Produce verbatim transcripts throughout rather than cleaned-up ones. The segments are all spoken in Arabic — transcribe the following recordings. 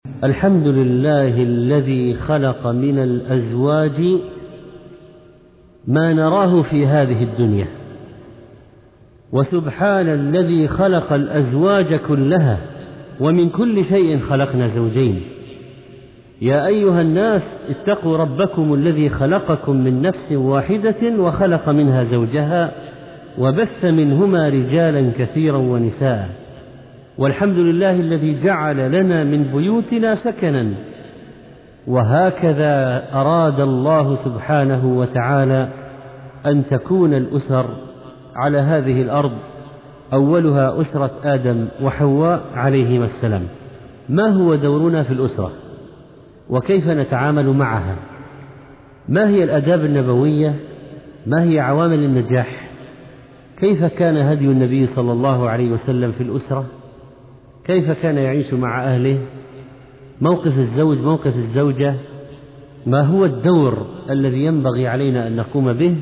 الحمد لله الذي خلق من الأزواج ما نراه في هذه الدنيا، وسبحان الذي خلق الأزواج كلها، ومن كل شيء خلقنا زوجين. يا أيها الناس اتقوا ربكم الذي خلقكم من نفس واحدة وخلق منها زوجها وبث منهما رجالا كثيرا ونساء. والحمد لله الذي جعل لنا من بيوتنا سكنا، وهكذا أراد الله سبحانه وتعالى أن تكون الأسر على هذه الأرض، أولها أسرة آدم وحواء عليهما السلام. ما هو دورنا في الأسرة؟ وكيف نتعامل معها؟ ما هي الآداب النبوية؟ ما هي عوامل النجاح؟ كيف كان هدي النبي صلى الله عليه وسلم في الأسرة؟ كيف كان يعيش مع أهله؟ موقف الزوج، موقف الزوجة، ما هو الدور الذي ينبغي علينا أن نقوم به؟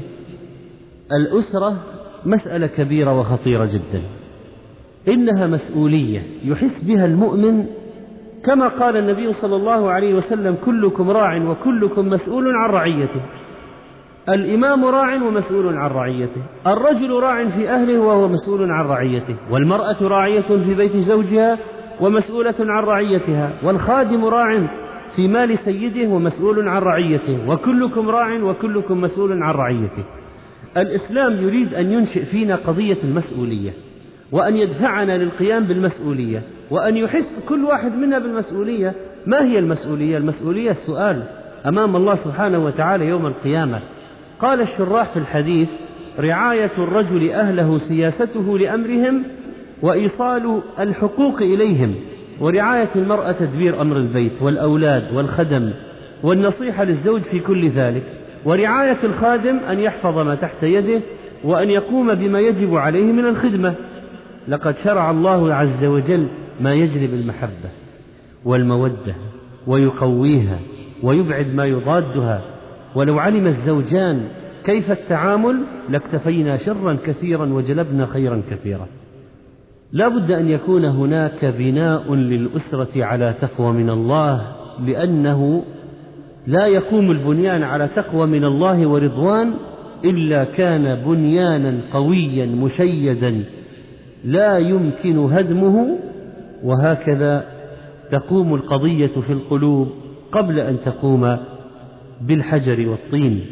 الأسرة مسألة كبيرة وخطيرة جدا، إنها مسؤولية يحس بها المؤمن، كما قال النبي صلى الله عليه وسلم: كلكم راع وكلكم مسؤول عن رعيته. الإمام راع ومسؤول عن رعيته، الرجل راع في أهله وهو مسؤول عن رعيته، والمرأة راعية في بيت زوجها ومسؤولة عن رعيتها، والخادم راع في مال سيده ومسؤول عن رعيته، وكلكم راع وكلكم مسؤول عن رعيته. الإسلام يريد أن ينشئ فينا قضية المسؤولية، وأن يدفعنا للقيام بالمسؤولية، وأن يحس كل واحد منا بالمسؤولية. ما هي المسؤولية؟ المسؤولية السؤال أمام الله سبحانه وتعالى يوم القيامة. قال الشراح في الحديث: رعاية الرجل أهله سياسته لأمرهم وإيصال الحقوق إليهم، ورعاية المرأة تدبير أمر البيت والأولاد والخدم والنصيحة للزوج في كل ذلك، ورعاية الخادم أن يحفظ ما تحت يده وأن يقوم بما يجب عليه من الخدمة. لقد شرع الله عز وجل ما يجلب المحبة والمودة ويقويها ويبعد ما يضادها، ولو علم الزوجان كيف التعامل لاكتفينا شرا كثيرا وجلبنا خيرا كثيرا. لا بد أن يكون هناك بناء للأسرة على تقوى من الله، لأنه لا يقوم البنيان على تقوى من الله ورضوان إلا كان بنيانا قويا مشيدا لا يمكن هدمه. وهكذا تقوم القضية في القلوب قبل أن تقوم بالحجر والطين.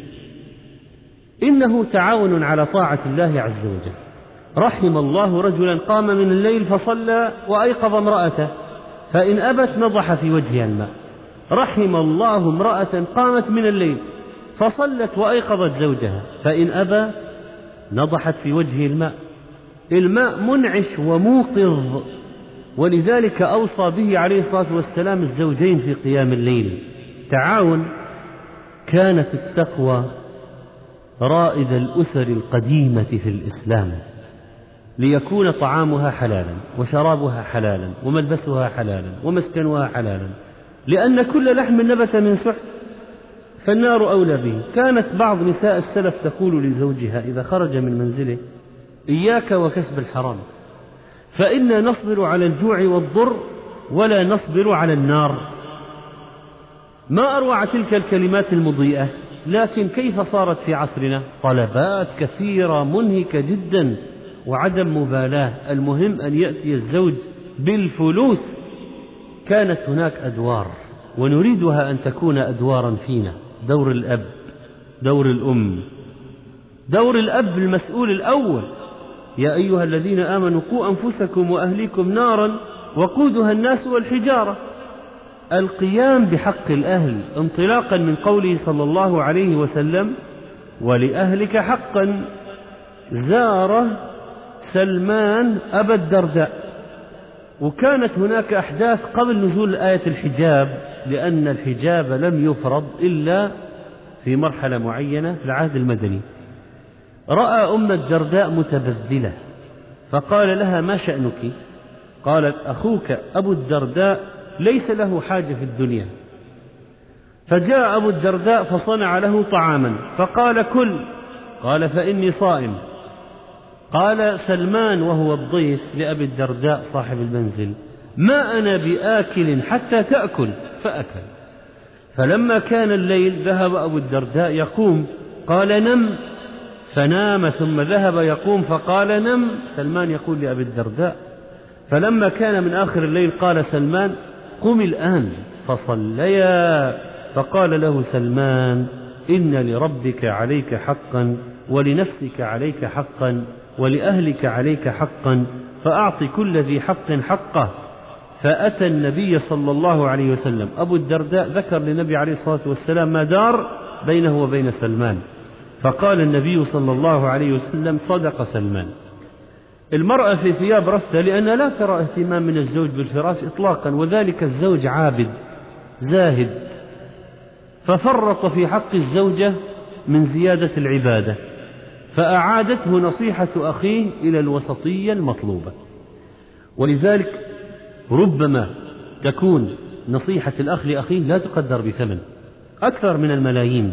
إنه تعاون على طاعة الله عز وجل. رحم الله رجلا قام من الليل فصلى وأيقظ امرأته فإن أبت نضح في وجهها الماء. رحم الله امرأة قامت من الليل فصلت وأيقظت زوجها فإن أبى نضحت في وجهه الماء. الماء منعش وموقظ، ولذلك أوصى به عليه الصلاة والسلام الزوجين في قيام الليل. تعاون. كانت التقوى رائد الأسر القديمة في الإسلام، ليكون طعامها حلالا وشرابها حلالا وملبسها حلالا ومسكنها حلالا، لأن كل لحم نبت من سحت فالنار أولى به. كانت بعض نساء السلف تقول لزوجها إذا خرج من منزله: إياك وكسب الحرام، فإنا نصبر على الجوع والضر ولا نصبر على النار. ما أروع تلك الكلمات المضيئة، لكن كيف صارت في عصرنا؟ طلبات كثيرة منهكة جدا وعدم مبالاة، المهم أن يأتي الزوج بالفلوس. كانت هناك أدوار ونريدها أن تكون أدوارا فينا: دور الأب، دور الأم. دور الأب المسؤول الأول: يا أيها الذين آمنوا قوا أنفسكم وأهليكم نارا وقودها الناس والحجارة. القيام بحق الأهل انطلاقا من قوله صلى الله عليه وسلم: ولأهلك حقا. زار سلمان أبا الدرداء، وكانت هناك أحداث قبل نزول آية الحجاب، لأن الحجاب لم يفرض إلا في مرحلة معينة في العهد المدني. رأى أم الدرداء متبذلة فقال لها: ما شأنك؟ قالت: أخوك أبو الدرداء ليس له حاجة في الدنيا. فجاء أبو الدرداء فصنع له طعاما فقال: كل. قال: فإني صائم. قال سلمان وهو الضيف لأبي الدرداء صاحب المنزل: ما أنا بآكل حتى تأكل، فأكل. فلما كان الليل ذهب أبو الدرداء يقوم، قال نم، فنام، ثم ذهب يقوم فقال نم. سلمان يقول لأبي الدرداء، فلما كان من آخر الليل قال سلمان قم الآن فصليا، فقال له سلمان إن لربك عليك حقا، ولنفسك عليك حقا، ولأهلك عليك حقا، فأعط كل ذي حق حقه. فأتى النبي صلى الله عليه وسلم. أبو الدرداء ذكر للنبي عليه الصلاة والسلام ما دار بينه وبين سلمان، فقال النبي صلى الله عليه وسلم صدق سلمان. المرأة في ثياب رثة لأنها لا ترى اهتمام من الزوج بالفراش إطلاقا، وذلك الزوج عابد زاهد، ففرط في حق الزوجة من زيادة العبادة، فأعادته نصيحة أخيه إلى الوسطية المطلوبة. ولذلك ربما تكون نصيحة الأخ لأخيه لا تقدر بثمن أكثر من الملايين.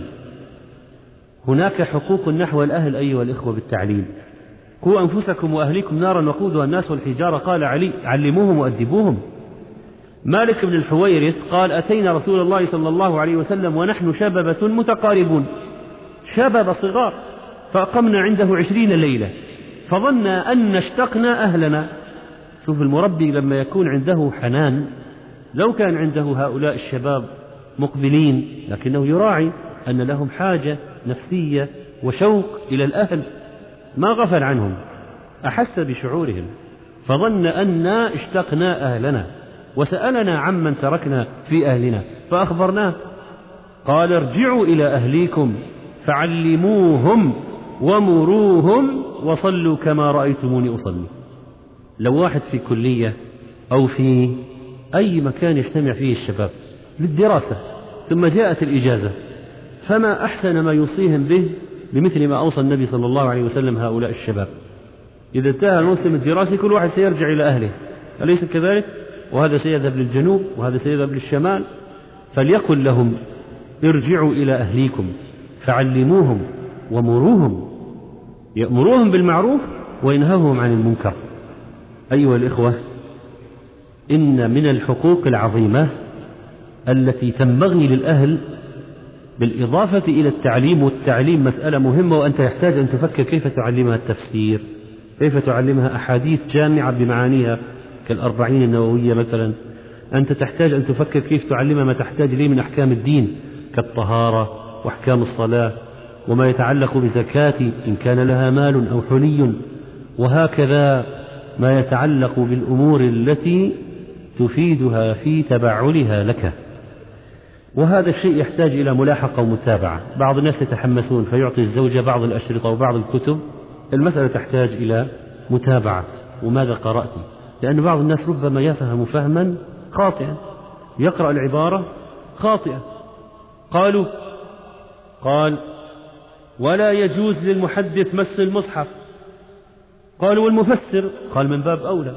هناك حقوق نحو الأهل أيها الإخوة بالتعليم. قوا أنفسكم وأهليكم نارا وقودها الناس والحجارة، قال علي علموهم وأدبوهم. مالك بن الحويرث قال أتينا رسول الله صلى الله عليه وسلم ونحن شببة متقاربون، شباب صغار، فأقمنا عنده عشرين ليلة، فظن أن اشتقنا أهلنا. شوف المربي لما يكون عنده حنان، لو كان عنده هؤلاء الشباب مقبلين لكنه يراعي أن لهم حاجة نفسية وشوق إلى الأهل، ما غفل عنهم، أحس بشعورهم، فظن أننا اشتقنا أهلنا، وسألنا عمن تركنا في أهلنا فأخبرناه. قال ارجعوا إلى أهليكم فعلموهم ومروهم وصلوا كما رأيتموني أصلي. لو واحد في كلية أو في أي مكان يجتمع فيه الشباب للدراسة ثم جاءت الإجازة، فما أحسن ما يوصيهم به بمثل ما أوصى النبي صلى الله عليه وسلم هؤلاء الشباب. إذا انتهى الموسم الدراسي كل واحد سيرجع إلى أهله، أليس كذلك؟ وهذا سيذهب للجنوب وهذا سيذهب للشمال، فليقل لهم ارجعوا إلى أهليكم فعلموهم ومروهم، يأمروهم بالمعروف وينهوهم عن المنكر. أيها الإخوة، إن من الحقوق العظيمة التي تنبغي للأهل بالإضافة إلى التعليم، والتعليم مسألة مهمة، وأنت يحتاج أن تفكر كيف تعلمها التفسير، كيف تعلمها أحاديث جامعة بمعانيها كالأربعين النووية مثلا. أنت تحتاج أن تفكر كيف تعلمها ما تحتاج ليه من أحكام الدين كالطهارة وأحكام الصلاة وما يتعلق بزكاة إن كان لها مال أو حلي، وهكذا ما يتعلق بالأمور التي تفيدها في تبعلها لك. وهذا الشيء يحتاج إلى ملاحقة ومتابعة. بعض الناس يتحمسون فيعطي الزوجة بعض الأشرطة وبعض الكتب، المسألة تحتاج إلى متابعة وماذا قرأت، لأن بعض الناس ربما يفهم فهما خاطئا، يقرأ العبارة خاطئة. قالوا قال ولا يجوز للمحدث مس المصحف، قالوا والمفسر، قال من باب أولى.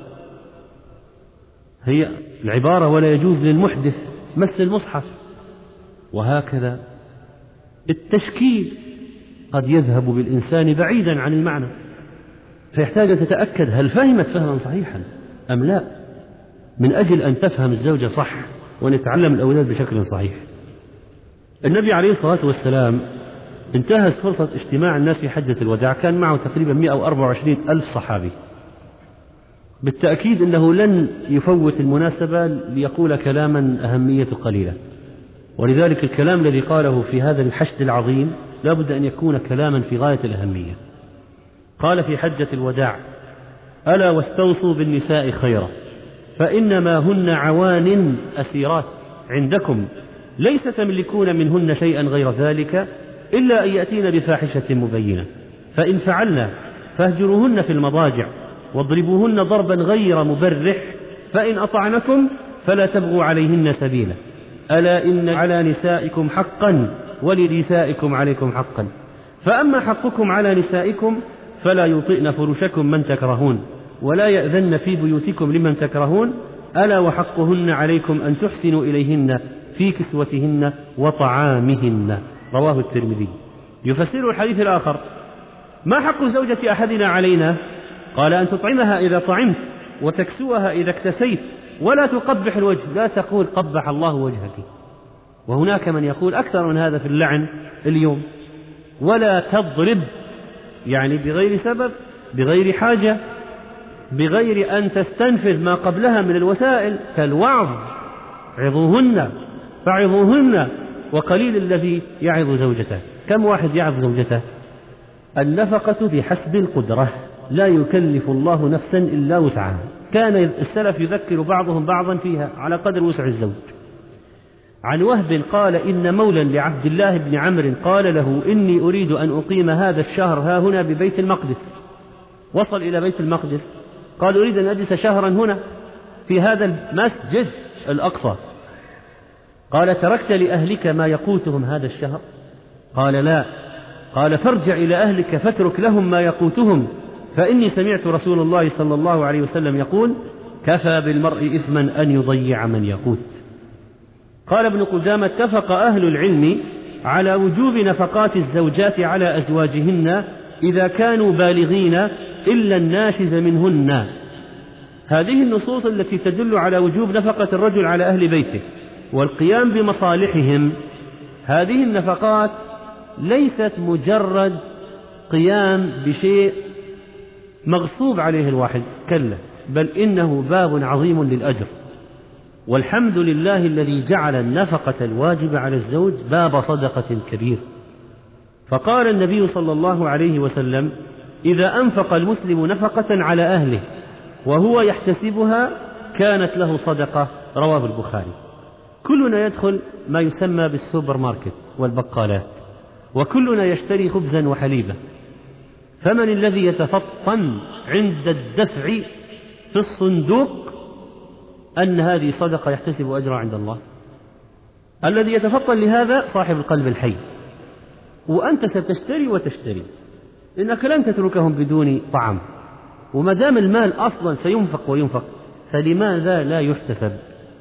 هي العبارة ولا يجوز للمحدث مس المصحف. وهكذا التشكيل قد يذهب بالإنسان بعيدا عن المعنى، فيحتاج أن تتأكد هل فهمت فهما صحيحا أم لا، من أجل أن تفهم الزوجة صح ونتعلم الأولاد بشكل صحيح. النبي عليه الصلاة والسلام انتهز فرصة اجتماع الناس في حجة الوداع، كان معه تقريبا مئة وأربعة وعشرين ألف صحابي. بالتأكيد أنه لن يفوت المناسبة ليقول كلاما أهميته قليلة، ولذلك الكلام الذي قاله في هذا الحشد العظيم لا بد أن يكون كلاما في غاية الأهمية. قال في حجة الوداع ألا واستوصوا بالنساء خيرا فإنما هن عوان أسيرات عندكم ليس تملكون منهن شيئا غير ذلك إلا أن يأتين بفاحشة مبينة، فإن فعلنا فاهجروهن في المضاجع واضربوهن ضربا غير مبرح، فإن أطعنكم فلا تبغوا عليهن سبيلا، ألا إن على نسائكم حقا ولنسائكم عليكم حقا، فأما حقكم على نسائكم فلا يطئن فرشكم من تكرهون ولا يأذن في بيوتكم لمن تكرهون، ألا وحقهن عليكم أن تحسنوا إليهن في كسوتهن وطعامهن. رواه الترمذي. يفسر الحديث الآخر ما حق زوجة أحدنا علينا؟ قال أن تطعمها إذا طعمت وتكسوها إذا اكتسيت ولا تقبح الوجه، لا تقول قبح الله وجهك، وهناك من يقول أكثر من هذا في اللعن اليوم. ولا تضرب، يعني بغير سبب، بغير حاجة، بغير أن تستنفذ ما قبلها من الوسائل كالوعظ، عظوهن فعظوهن، وقليل الذي يعظ زوجته. كم واحد يعظ زوجته؟ النفقة بحسب القدرة، لا يكلف الله نفسا إلا وسعها. كان السلف يذكر بعضهم بعضا فيها على قدر وسع الزوج. عن وهب قال إن مولا لعبد الله بن عمرو قال له إني أريد أن أقيم هذا الشهر ها هنا ببيت المقدس. وصل إلى بيت المقدس، قال أريد أن أجلس شهرا هنا في هذا المسجد الأقصى. قال تركت لأهلك ما يقوتهم هذا الشهر؟ قال لا. قال فارجع إلى أهلك فاترك لهم ما يقوتهم، فإني سمعت رسول الله صلى الله عليه وسلم يقول كفى بالمرء إثما أن يضيع من يقوت. قال ابن قدامة اتفق أهل العلم على وجوب نفقات الزوجات على أزواجهن إذا كانوا بالغين إلا الناشز منهن. هذه النصوص التي تدل على وجوب نفقة الرجل على أهل بيته والقيام بمصالحهم، هذه النفقات ليست مجرد قيام بشيء مغصوب عليه الواحد، كلا، بل إنه باب عظيم للأجر. والحمد لله الذي جعل النفقة الواجب على الزوج باب صدقة كبير. فقال النبي صلى الله عليه وسلم إذا أنفق المسلم نفقة على أهله وهو يحتسبها كانت له صدقة، رواه البخاري. كلنا يدخل ما يسمى بالسوبر ماركت والبقالات، وكلنا يشتري خبزا وحليبا، فمن الذي يتفطن عند الدفع في الصندوق أن هذه صدقة يحتسب أجرها عند الله؟ الذي يتفطن لهذا صاحب القلب الحي. وأنت ستشتري وتشتري، إنك لن تتركهم بدون طعم، وما دام المال أصلا سينفق وينفق فلماذا لا يحتسب؟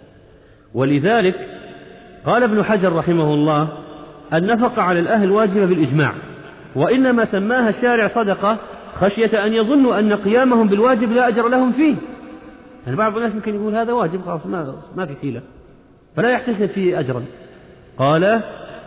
ولذلك قال ابن حجر رحمه الله النفقة على الأهل واجبة بالإجماع، وإنما سماها الشارع صدقة خشية أن يظنوا أن قيامهم بالواجب لا أجر لهم فيه. يعني بعض الناس يمكن يقول هذا واجب خلاص ما, ما في حيلة فلا يحتسب فيه أجرا. قال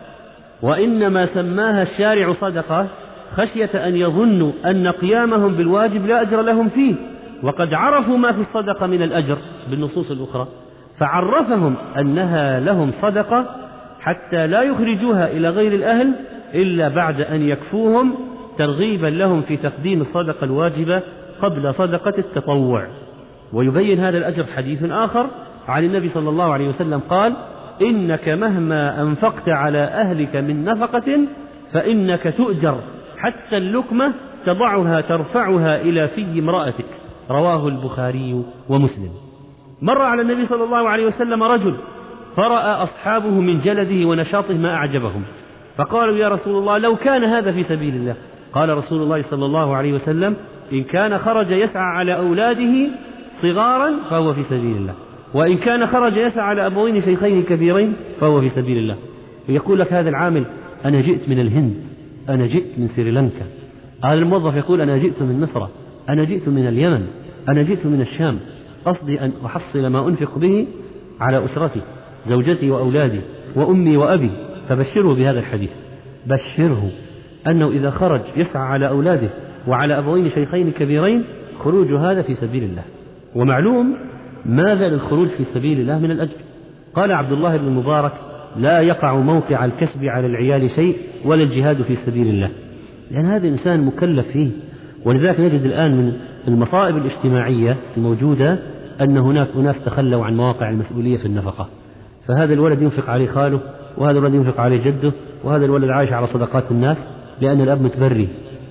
وإنما سماها الشارع صدقة خشية أن يظنوا أن قيامهم بالواجب لا أجر لهم فيه، وقد عرفوا ما في الصدقة من الأجر بالنصوص الأخرى، فعرفهم أنها لهم صدقة حتى لا يخرجوها إلى غير الأهل إلا بعد أن يكفوهم، ترغيبا لهم في تقديم الصدقة الواجبة قبل صدقة التطوع. ويبين هذا الأجر حديث آخر عن النبي صلى الله عليه وسلم قال إنك مهما أنفقت على أهلك من نفقة فإنك تؤجر حتى اللقمة تضعها ترفعها إلى في امرأتك، رواه البخاري ومسلم. مر على النبي صلى الله عليه وسلم رجل فرأى أصحابه من جلده ونشاطه ما أعجبهم، فقالوا يا رسول الله لو كان هذا في سبيل الله. قال رسول الله صلى الله عليه وسلم إن كان خرج يسعى على أولاده صغارا فهو في سبيل الله، وإن كان خرج يسعى على أبوين شيخين كبيرين فهو في سبيل الله. يقول لك هذا العامل أنا جئت من الهند، أنا جئت من سريلانكا، هذا الموظف يقول أنا جئت من مصر، أنا جئت من اليمن، أنا جئت من الشام، قصدي أن أحصل ما أنفق به على أسرتي، زوجتي وأولادي وأمي وأبي. فبشره بهذا الحديث، بشره أنه إذا خرج يسعى على أولاده وعلى أبوين شيخين كبيرين خروج هذا في سبيل الله. ومعلوم ماذا للخروج في سبيل الله من الأجر. قال عبد الله بن المبارك لا يقع موقع الكسب على العيال شيء ولا الجهاد في سبيل الله، لأن هذا الإنسان مكلف فيه. ولذلك نجد الآن من المصائب الاجتماعية الموجودة أن هناك أناس تخلوا عن مواقع المسؤولية في النفقة، فهذا الولد ينفق عليه خاله، وهذا الولد ينفق عليه جده، وهذا الولد عايش على صدقات الناس لأن الأب متبري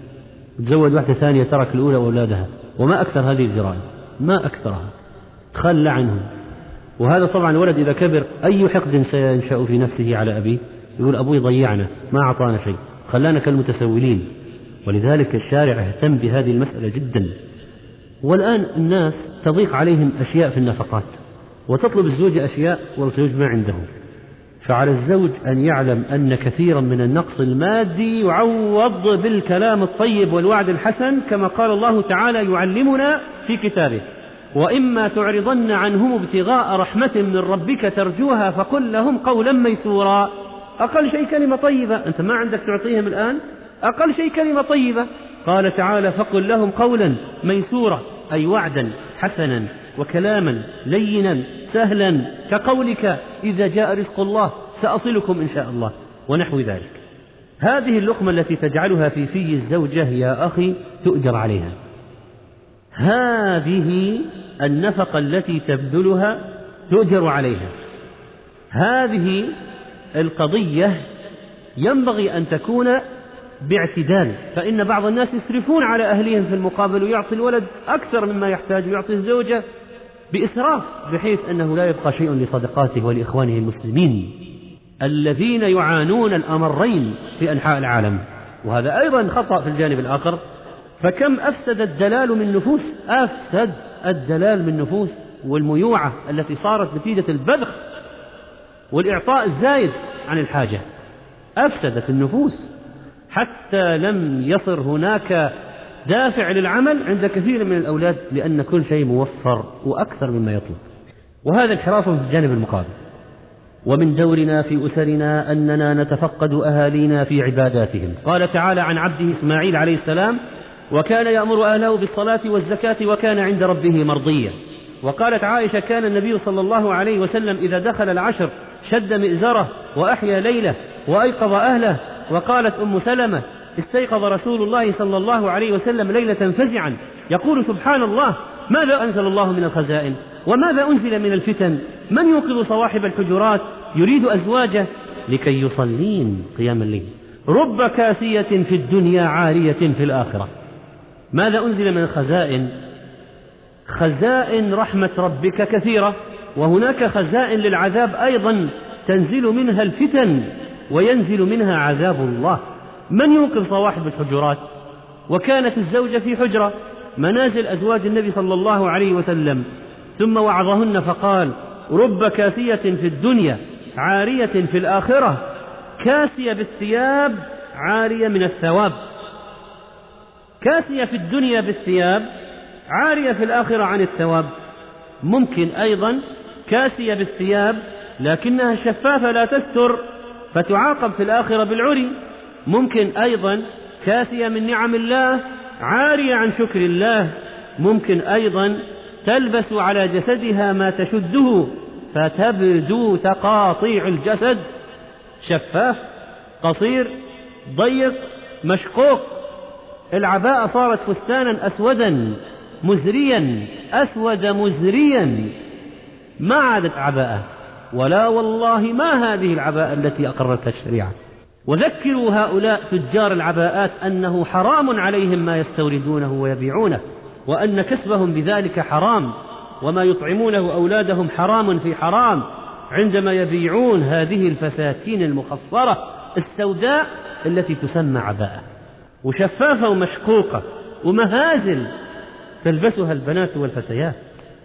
تزوج واحدة ثانية ترك الأولى وأولادها. وما أكثر هذه الجرائم، ما أكثرها، تخلى عنهم. وهذا طبعا الولد إذا كبر أي حقد سينشأ في نفسه على أبيه، يقول أبوي ضيعنا ما أعطانا شيء، خلانا كالمتسولين. ولذلك الشارع اهتم بهذه المسألة جدا. والآن الناس تضيق عليهم أشياء في النفقات، وتطلب الزوجة أشياء والزوج ما عنده، فعلى الزوج أن يعلم أن كثيرا من النقص المادي يعوض بالكلام الطيب والوعد الحسن، كما قال الله تعالى يعلمنا في كتابه وإما تعرضن عنهم ابتغاء رحمة من ربك ترجوها فقل لهم قولا ميسورا. أقل شيء كلمة طيبة، أنت ما عندك تعطيهم الآن، أقل شيء كلمة طيبة. قال تعالى فقل لهم قولا ميسورا، أي وعدا حسنا وكلاما لينا سهلا كقولك إذا جاء رزق الله سأصلكم إن شاء الله ونحو ذلك. هذه اللقمة التي تجعلها في في الزوجة يا أخي تؤجر عليها، هذه النفقة التي تبذلها تؤجر عليها. هذه القضية ينبغي أن تكون باعتدال، فإن بعض الناس يسرفون على أهلهم في المقابل ويعطي الولد أكثر مما يحتاج ويعطي الزوجة بإسراف، بحيث أنه لا يبقى شيء لصدقاته ولإخوانه المسلمين الذين يعانون الأمرين في أنحاء العالم. وهذا أيضا خطأ في الجانب الآخر. فكم أفسد الدلال من نفوس، أفسد الدلال من نفوس والميوعة التي صارت نتيجة البذخ والإعطاء الزايد عن الحاجة، أفسدت النفوس حتى لم يصر هناك دافع للعمل عند كثير من الأولاد، لأن كل شيء موفر وأكثر مما يطلب. وهذا انحراف في الجانب المقابل. ومن دورنا في أسرنا أننا نتفقد أهالينا في عباداتهم. قال تعالى عن عبده إسماعيل عليه السلام وكان يأمر أهله بالصلاة والزكاة وكان عند ربه مرضيا. وقالت عائشة كان النبي صلى الله عليه وسلم إذا دخل العشر شد مئزره وأحيا ليله وأيقظ أهله. وقالت أم سلمة استيقظ رسول الله صلى الله عليه وسلم ليلة فزعا يقول سبحان الله ماذا أنزل الله من الخزائن وماذا أنزل من الفتن، من يوقظ صواحب الحجرات يريد أزواجه لكي يصلين قيام الليل، رب كاسية في الدنيا عارية في الآخرة. ماذا أنزل من الخزائن؟ خزائن رحمة ربك كثيرة، وهناك خزائن للعذاب أيضا تنزل منها الفتن وينزل منها عذاب الله. من يوقظ صواحب الحجرات؟ وكانت الزوجة في حجرة منازل أزواج النبي صلى الله عليه وسلم، ثم وعظهن فقال رب كاسية في الدنيا عارية في الآخرة، كاسية بالثياب عارية من الثواب، كاسية في الدنيا بالثياب عارية في الآخرة عن الثواب. ممكن أيضا كاسية بالثياب لكنها شفافة لا تستر فتعاقب في الآخرة بالعري. ممكن أيضا كاسية من نعم الله عارية عن شكر الله. ممكن أيضا تلبس على جسدها ما تشده فتبدو تقاطيع الجسد، شفاف قصير ضيق مشقوق، العباءة صارت فستانا أسودا مزريا، أسود مزريا، ما عادت عباءة. ولا والله ما هذه العباءة التي أقرتها الشريعة. وذكروا هؤلاء تجار العباءات أنه حرام عليهم ما يستوردونه ويبيعونه، وأن كسبهم بذلك حرام، وما يطعمونه أولادهم حرام في حرام عندما يبيعون هذه الفساتين المخصرة السوداء التي تسمى عباءة، وشفافة ومشقوقة ومهازل تلبسها البنات والفتيات،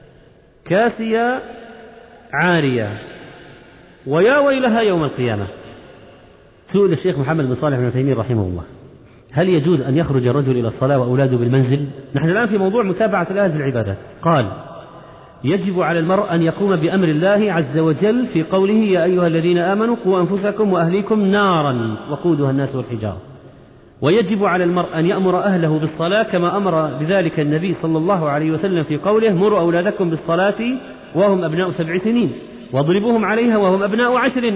كاسية عارية. ويا ويلها يوم القيامة. سئل الشيخ محمد بن صالح بن عثيمين رحمه الله هل يجوز أن يخرج الرجل إلى الصلاة وأولاده بالمنزل؟ نحن الآن في موضوع متابعة الأهل في العبادات. قال يجب على المرء أن يقوم بأمر الله عز وجل في قوله يا أيها الذين آمنوا قوا أنفسكم وأهليكم نارا وقودها الناس والحجارة. ويجب على المرء أن يأمر أهله بالصلاة كما أمر بذلك النبي صلى الله عليه وسلم في قوله مروا أولادكم بالصلاة وهم أبناء سبع سنين واضربوهم عليها وهم أبناء عشر.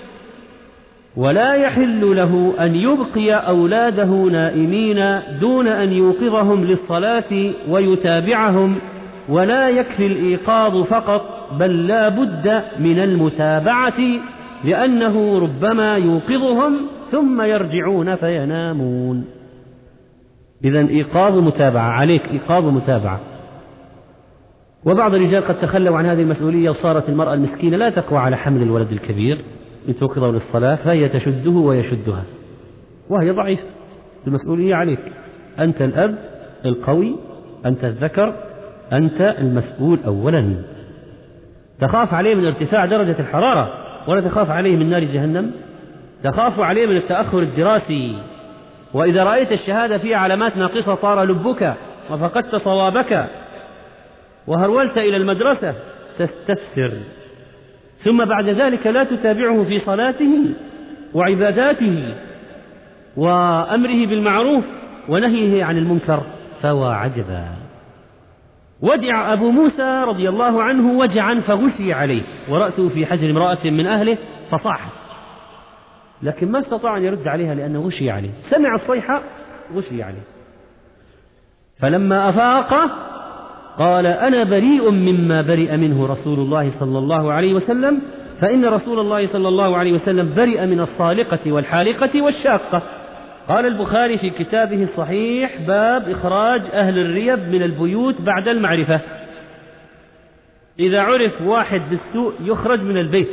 ولا يحل له أن يبقي أولاده نائمين دون أن يوقظهم للصلاة ويتابعهم، ولا يكفي الإيقاظ فقط بل لا بد من المتابعة، لأنه ربما يوقظهم ثم يرجعون فينامون. إذن إيقاظ متابعة، عليك إيقاظ متابعة. وبعض الرجال قد تخلوا عن هذه المسؤولية وصارت المرأة المسكينة لا تقوى على حمل الولد الكبير لتوقظه للصلاة فهي تشده ويشدها وهي ضعيفة. المسؤولية عليك، أنت الأب القوي، أنت الذكر، أنت المسؤول أولا. تخاف عليه من ارتفاع درجة الحرارة ولا تخاف عليه من نار جهنم؟ تخاف عليه من التأخر الدراسي، وإذا رأيت الشهادة فيها علامات ناقصة طار لبك وفقدت صوابك. وهرولت إلى المدرسة تستفسر، ثم بعد ذلك لا تتابعه في صلاته وعباداته وأمره بالمعروف ونهيه عن المنكر، فوا عجبا. ودع أبو موسى رضي الله عنه وجعا فغشي عليه ورأسه في حجر امرأة من أهله فصاحت، لكن ما استطاع أن يرد عليها لأنه غشي عليه، سمع الصيحة غشي عليه. فلما أفاق قال أنا بريء مما برئ منه رسول الله صلى الله عليه وسلم، فإن رسول الله صلى الله عليه وسلم برئ من الصالقة والحالقة والشاقة. قال البخاري في كتابه الصحيح باب إخراج أهل الريب من البيوت بعد المعرفة، إذا عرف واحد بالسوء يخرج من البيت.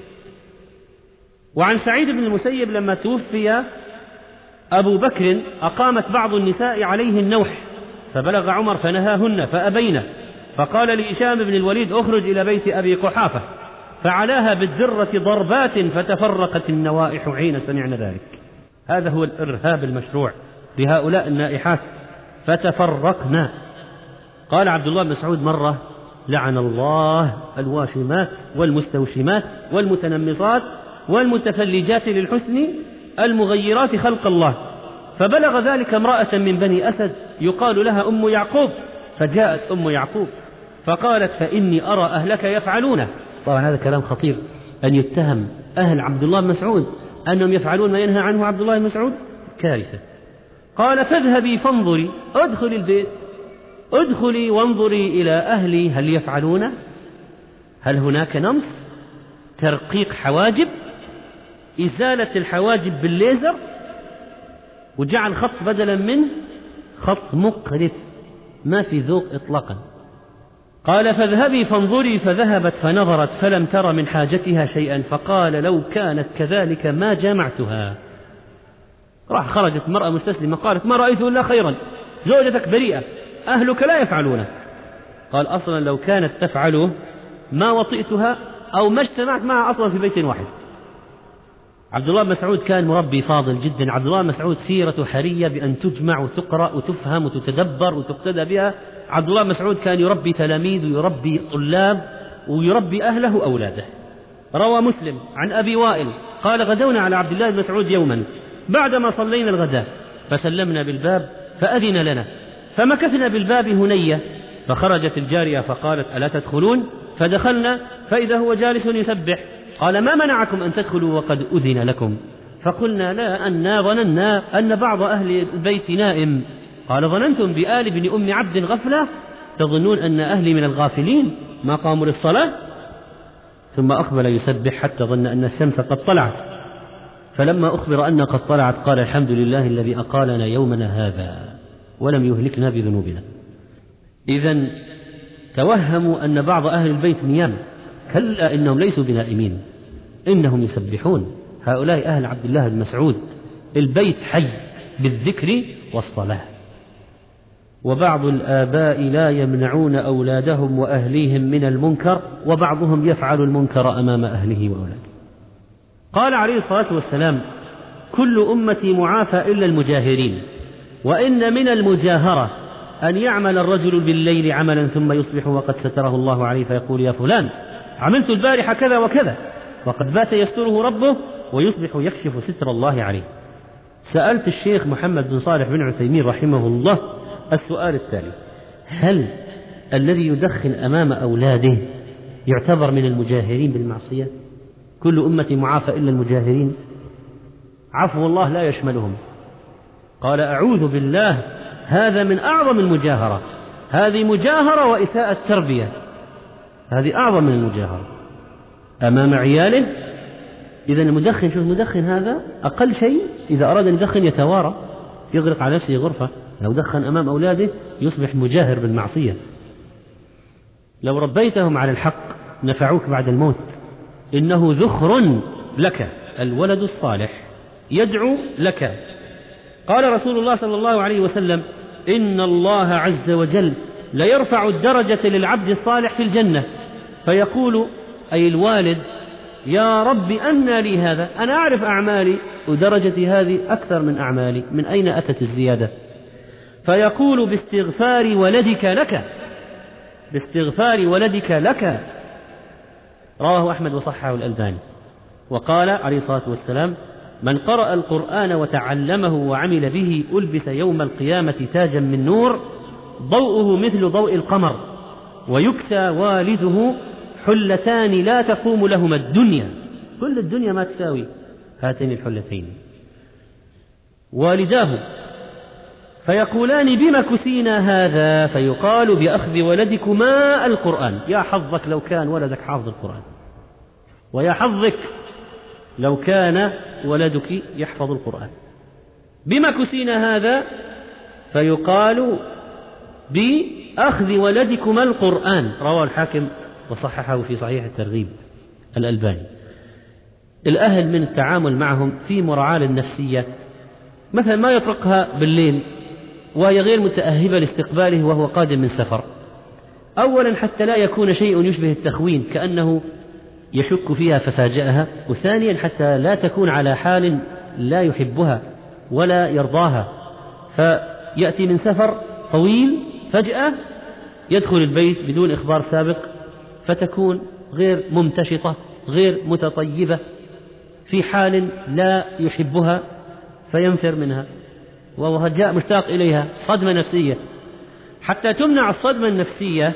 وعن سعيد بن المسيب لما توفي أبو بكر أقامت بعض النساء عليه النوح، فبلغ عمر فنهاهن فأبين، فقال لهشام بن الوليد اخرج إلى بيت أبي قحافة، فعلاها بالدرة ضربات فتفرقت النوائح حين سمعنا ذلك. هذا هو الإرهاب المشروع بهؤلاء النائحات، فتفرقنا. قال عبد الله بن مسعود مرة لعن الله الواشمات والمستوشمات والمتنمصات والمتفلجات للحسن المغيرات خلق الله. فبلغ ذلك امرأة من بني أسد يقال لها أم يعقوب، فجاءت أم يعقوب فقالت فإني أرى أهلك يفعلونه. طبعا هذا كلام خطير، أن يتهم أهل عبد الله بن مسعود أنهم يفعلون ما ينهى عنه عبد الله بن مسعود، كارثة. قال فاذهبي فانظري، ادخلي البيت، ادخلي وانظري إلى أهلي هل يفعلون، هل هناك نمص، ترقيق حواجب، إزالة الحواجب بالليزر، وجعل خط بدلا منه خط مقرف ما في ذوق إطلاقا. قال فاذهبي فانظري، فذهبت فنظرت فلم تر من حاجتها شيئا، فقال لو كانت كذلك ما جامعتها. راح خرجت المرأة مستسلمة قالت ما رأيت إلا خيرا، زوجتك بريئة، أهلك لا يفعلونه. قال أصلا لو كانت تفعله ما وطئتها أو ما اجتمعت معها أصلا في بيت واحد. عبد الله بن مسعود كان مربي فاضل جدا. عبد الله بن مسعود سيرة حرية بأن تجمع وتقرأ وتفهم وتتدبر وتقتدى بها. عبد الله بن مسعود كان يربي تلاميذ ويربي طلاب ويربي أهله وأولاده. روى مسلم عن أبي وائل قال غدونا على عبد الله بن مسعود يوما بعدما صلينا الغداء فسلمنا بالباب فأذن لنا، فمكثنا بالباب هنية، فخرجت الجارية فقالت ألا تدخلون؟ فدخلنا فإذا هو جالس يسبح. قال ما منعكم أن تدخلوا وقد أذن لكم؟ فقلنا لا، أنا ظننا أن بعض أهل البيت نائم. قال ظننتم بآل بن أم عبد غفلة؟ تظنون أن أهلي من الغافلين ما قاموا للصلاة؟ ثم أقبل يسبح حتى ظن أن الشمس قد طلعت، فلما أخبر أن قد طلعت قال الحمد لله الذي أقالنا يومنا هذا ولم يهلكنا بذنوبنا. إذن توهموا أن بعض أهل البيت نيام، كلا إنهم ليسوا بنائمين، إنهم يسبحون. هؤلاء أهل عبد الله بن مسعود، البيت حي بالذكر والصلاة. وبعض الآباء لا يمنعون أولادهم وأهليهم من المنكر، وبعضهم يفعل المنكر أمام أهله وأولاده. قال عليه الصلاة والسلام كل أمتي معافى إلا المجاهرين، وإن من المجاهرة أن يعمل الرجل بالليل عملا ثم يصبح وقد ستره الله عليه فيقول يا فلان عملت البارحة كذا وكذا، وقد بات يستره ربه ويصبح يكشف ستر الله عليه. سألت الشيخ محمد بن صالح بن عثيمين رحمه الله السؤال التالي: هل الذي يدخن أمام أولاده يعتبر من المجاهرين بالمعصية؟ كل أمتي معافى إلا المجاهرين، عفو الله لا يشملهم. قال أعوذ بالله، هذا من أعظم المجاهرة، هذه مجاهرة وإساءة تربية، هذه أعظم من المجاهرة أمام عياله. إذا المدخن، شوف المدخن هذا أقل شيء إذا أراد أن يدخن يتوارى، يغرق على نفسه غرفة. لو دخن أمام أولاده يصبح مجاهر بالمعصية. لو ربيتهم على الحق نفعوك بعد الموت. إنه ذخر لك الولد الصالح يدعو لك. قال رسول الله صلى الله عليه وسلم إن الله عز وجل ليرفع الدرجة للعبد الصالح في الجنة، فيقول أي الوالد يا رب أنى لي هذا، أنا أعرف أعمالي ودرجتي هذه أكثر من أعمالي، من أين أتت الزيادة؟ فيقول باستغفار ولدك لك باستغفار ولدك لك. رواه أحمد وصححه الألباني. وقال عليه الصلاة والسلام: من قرأ القرآن وتعلمه وعمل به ألبس يوم القيامة تاجا من نور ضوءه مثل ضوء القمر، ويكسى والده حلتان لا تقوم لهما الدنيا، كل الدنيا ما تساوي هاتين الحلتين، والداه فيقولان: بما كسينا هذا؟ فيقال: بأخذ ولدكما القرآن. يا حظك لو كان ولدك حافظ القرآن، ويا حظك لو كان ولدك يحفظ القرآن. بما كسينا هذا؟ فيقال: بأخذ ولدكما القرآن. رواه الحاكم وصححه في صحيح الترغيب الألباني. الأهل من التعامل معهم في مراعاة النفسية، مثلا ما يطرقها بالليل وهي غير متأهبة لاستقباله وهو قادم من سفر، أولا حتى لا يكون شيء يشبه التخوين كأنه يشك فيها ففاجأها، وثانيا حتى لا تكون على حال لا يحبها ولا يرضاها، فيأتي من سفر طويل فجأة يدخل البيت بدون إخبار سابق، فتكون غير ممتشطة غير متطيبة في حال لا يحبها فينفر منها وهو جاء مشتاق إليها، صدمة نفسية. حتى تمنع الصدمة النفسية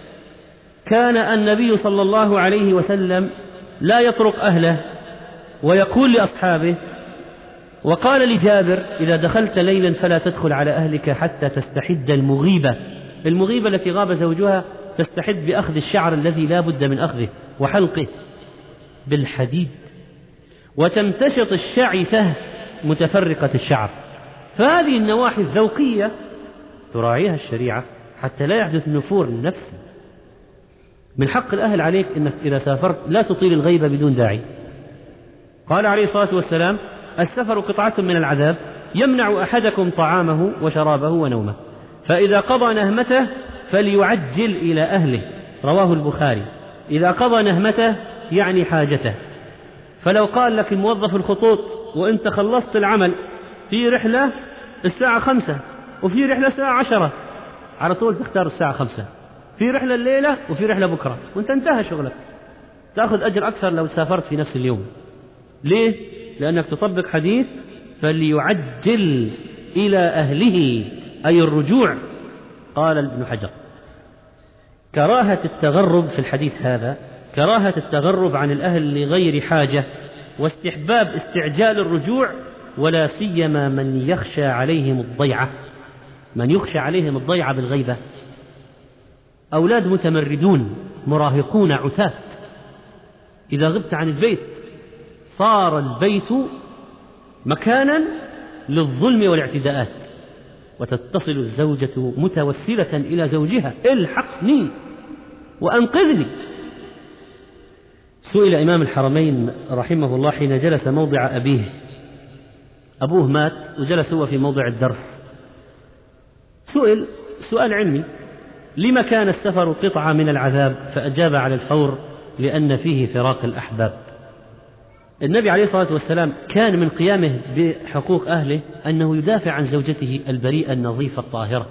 كان النبي صلى الله عليه وسلم لا يطرق أهله ويقول لأصحابه، وقال لجابر: إذا دخلت ليلا فلا تدخل على أهلك حتى تستحد المغيبة. المغيبة التي غاب زوجها تستحد بأخذ الشعر الذي لا بد من أخذه وحلقه بالحديد، وتمتشط الشعثة متفرقة الشعر. فهذه النواحي الذوقية تراعيها الشريعة حتى لا يحدث نفور نفسي. من حق الأهل عليك أنك إذا سافرت لا تطيل الغيبة بدون داعي. قال عليه الصلاة والسلام: السفر قطعة من العذاب يمنع أحدكم طعامه وشرابه ونومه، فإذا قضى نهمته فليعجل إلى أهله. رواه البخاري. إذا قضى نهمته يعني حاجته. فلو قال لك الموظف الخطوط وإنت خلصت العمل في رحلة الساعة خمسة وفي رحلة الساعة عشرة، على طول تختار الساعة خمسة. في رحلة الليلة وفي رحلة بكرة، وانت انتهى شغلك، تأخذ أجر أكثر لو سافرت في نفس اليوم. ليه؟ لأنك تطبق حديث فليعجل إلى أهله، أي الرجوع. قال ابن حجر: كراهة التغرب في الحديث هذا كراهة التغرب عن الأهل لغير حاجة، واستحباب استعجال الرجوع، ولا سيما من يخشى عليهم الضيعة، من يخشى عليهم الضيعة بالغيبة. أولاد متمردون مراهقون عتاة، إذا غبت عن البيت صار البيت مكانا للظلم والاعتداءات، وتتصل الزوجة متوسلة إلى زوجها: الحقني وأنقذني. سئل إمام الحرمين رحمه الله حين جلس موضع أبيه، أبوه مات وجلس هو في موضع الدرس، سئل سؤال علمي: لما كان السفر قطعة من العذاب؟ فأجاب على الفور: لأن فيه فراق الأحباب. النبي عليه الصلاة والسلام كان من قيامه بحقوق أهله أنه يدافع عن زوجته البريئة النظيفة الطاهرة،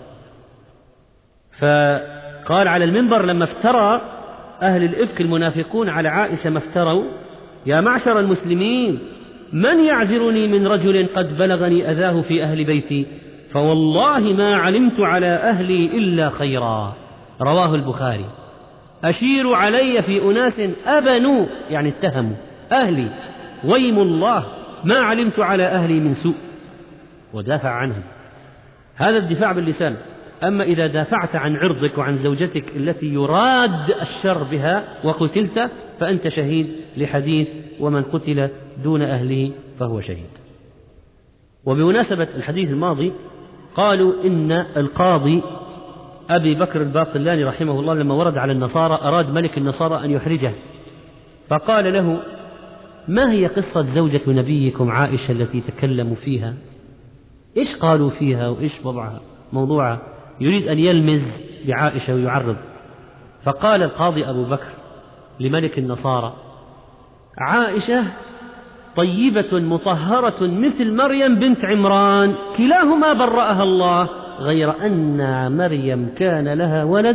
فقال على المنبر لما افترى أهل الإفك المنافقون على عائشة ما افتروا: يا معشر المسلمين، من يعذرني من رجل قد بلغني أذاه في أهل بيتي؟ فوالله ما علمت على أهلي إلا خيرا. رواه البخاري. أشيروا علي في أناس أبنوا يعني اتهموا أهلي، ويم الله ما علمت على أهلي من سوء، ودافع عنهم. هذا الدفاع باللسان. أما إذا دافعت عن عرضك وعن زوجتك التي يراد الشر بها وقتلت فأنت شهيد، لحديث: ومن قتل دون أهله فهو شهيد. وبمناسبة الحديث الماضي قالوا إن القاضي أبي بكر الباقلاني رحمه الله لما ورد على النصارى أراد ملك النصارى أن يحرجه، فقال له: ما هي قصة زوجة نبيكم عائشة التي تكلموا فيها؟ إيش قالوا فيها وإيش وضعها موضوعها؟ يريد أن يلمز بعائشة ويعرض. فقال القاضي أبو بكر لملك النصارى: عائشة طيبة مطهرة مثل مريم بنت عمران، كلاهما برأها الله، غير أن مريم كان لها ولد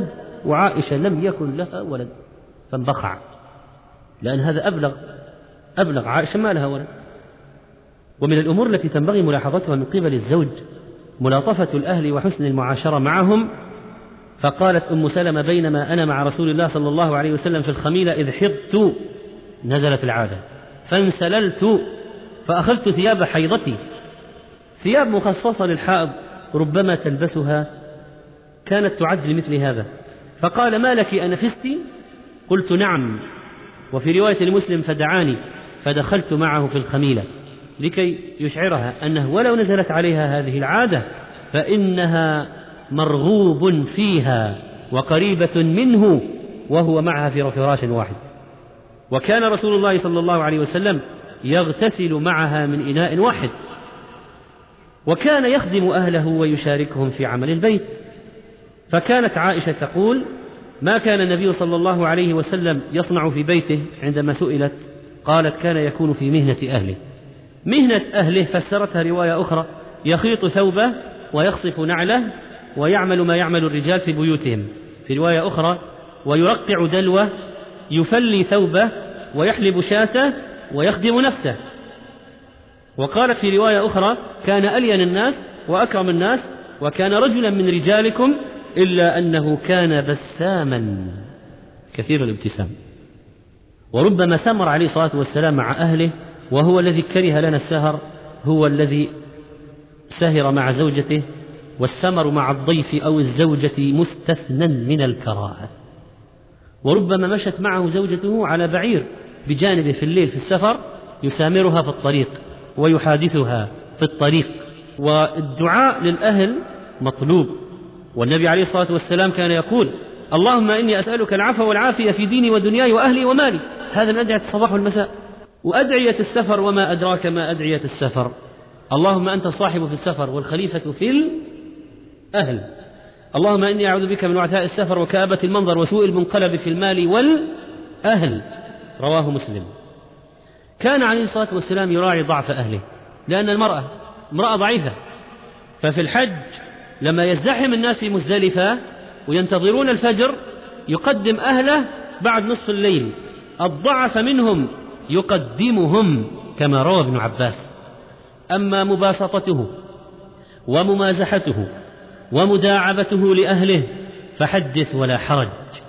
وعائشة لم يكن لها ولد، فانبخع، لأن هذا أبلغ أبلغ عائشة ما لها ولد. ومن الأمور التي تنبغي ملاحظتها من قبل الزوج ملاطفة الأهل وحسن المعاشرة معهم. فقالت أم سلمة: بينما أنا مع رسول الله صلى الله عليه وسلم في الخميلة إذ حضت، نزلت العادة، فانسللت فأخذت ثياب حيضتي، ثياب مخصصة للحائض ربما تلبسها، كانت تعد لمثل هذا، فقال: ما لك أنفستي؟ قلت: نعم. وفي رواية لمسلم: فدعاني فدخلت معه في الخميلة، لكي يشعرها أنه ولو نزلت عليها هذه العادة فإنها مرغوب فيها وقريبة منه، وهو معها في فراش واحد. وكان رسول الله صلى الله عليه وسلم يغتسل معها من إناء واحد، وكان يخدم أهله ويشاركهم في عمل البيت. فكانت عائشة تقول: ما كان النبي صلى الله عليه وسلم يصنع في بيته عندما سئلت، قالت: كان يكون في مهنة أهله. مهنة أهله فسرتها رواية أخرى: يخيط ثوبه ويخصف نعله ويعمل ما يعمل الرجال في بيوتهم. في رواية أخرى: ويرقع دلوه، يفلي ثوبه ويحلب شاته ويخدم نفسه. وقالت في رواية أخرى: كان ألين الناس وأكرم الناس، وكان رجلا من رجالكم إلا أنه كان بساما كثير الابتسام. وربما سمر عليه الصلاة والسلام مع أهله، وهو الذي كره لنا السهر، هو الذي سهر مع زوجته، والسمر مع الضيف أو الزوجة مستثنى من الكراهة. وربما مشت معه زوجته على بعير بجانبه في الليل في السفر، يسامرها في الطريق ويحادثها في الطريق. والدعاء للأهل مطلوب، والنبي عليه الصلاة والسلام كان يقول: اللهم إني أسألك العفو والعافية في ديني ودنياي وأهلي ومالي. هذا من أدعية الصباح والمساء. وأدعية السفر: وما أدراك ما أدعية السفر، اللهم أنت الصاحب في السفر والخليفة في الأهل، اللهم إني أعوذ بك من وعثاء السفر وكآبة المنظر وسوء المنقلب في المال والأهل. رواه مسلم. كان عليه الصلاة والسلام يراعي ضعف أهله، لأن المرأة امرأة ضعيفة، ففي الحج لما يزدحم الناس في مزدلفة وينتظرون الفجر يقدم أهله بعد نصف الليل، الضعف منهم يقدمهم كما روى ابن عباس. أما مباسطته وممازحته ومداعبته لأهله فحدث ولا حرج.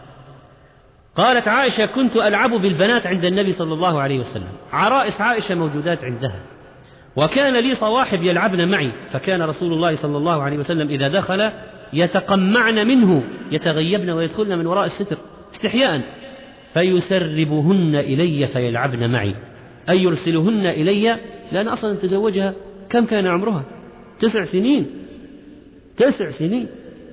قالت عائشة: كنت ألعب بالبنات عند النبي صلى الله عليه وسلم، عرائس عائشة موجودات عندها، وكان لي صواحب يلعبن معي، فكان رسول الله صلى الله عليه وسلم إذا دخل يتقمعن منه، يتغيبن ويدخلن من وراء الستر استحياء، فيسربهن إلي فيلعبن معي، أي يرسلهن إلي، لأن أصلا تزوجها كم كان عمرها؟ تسع سنين تسع سنين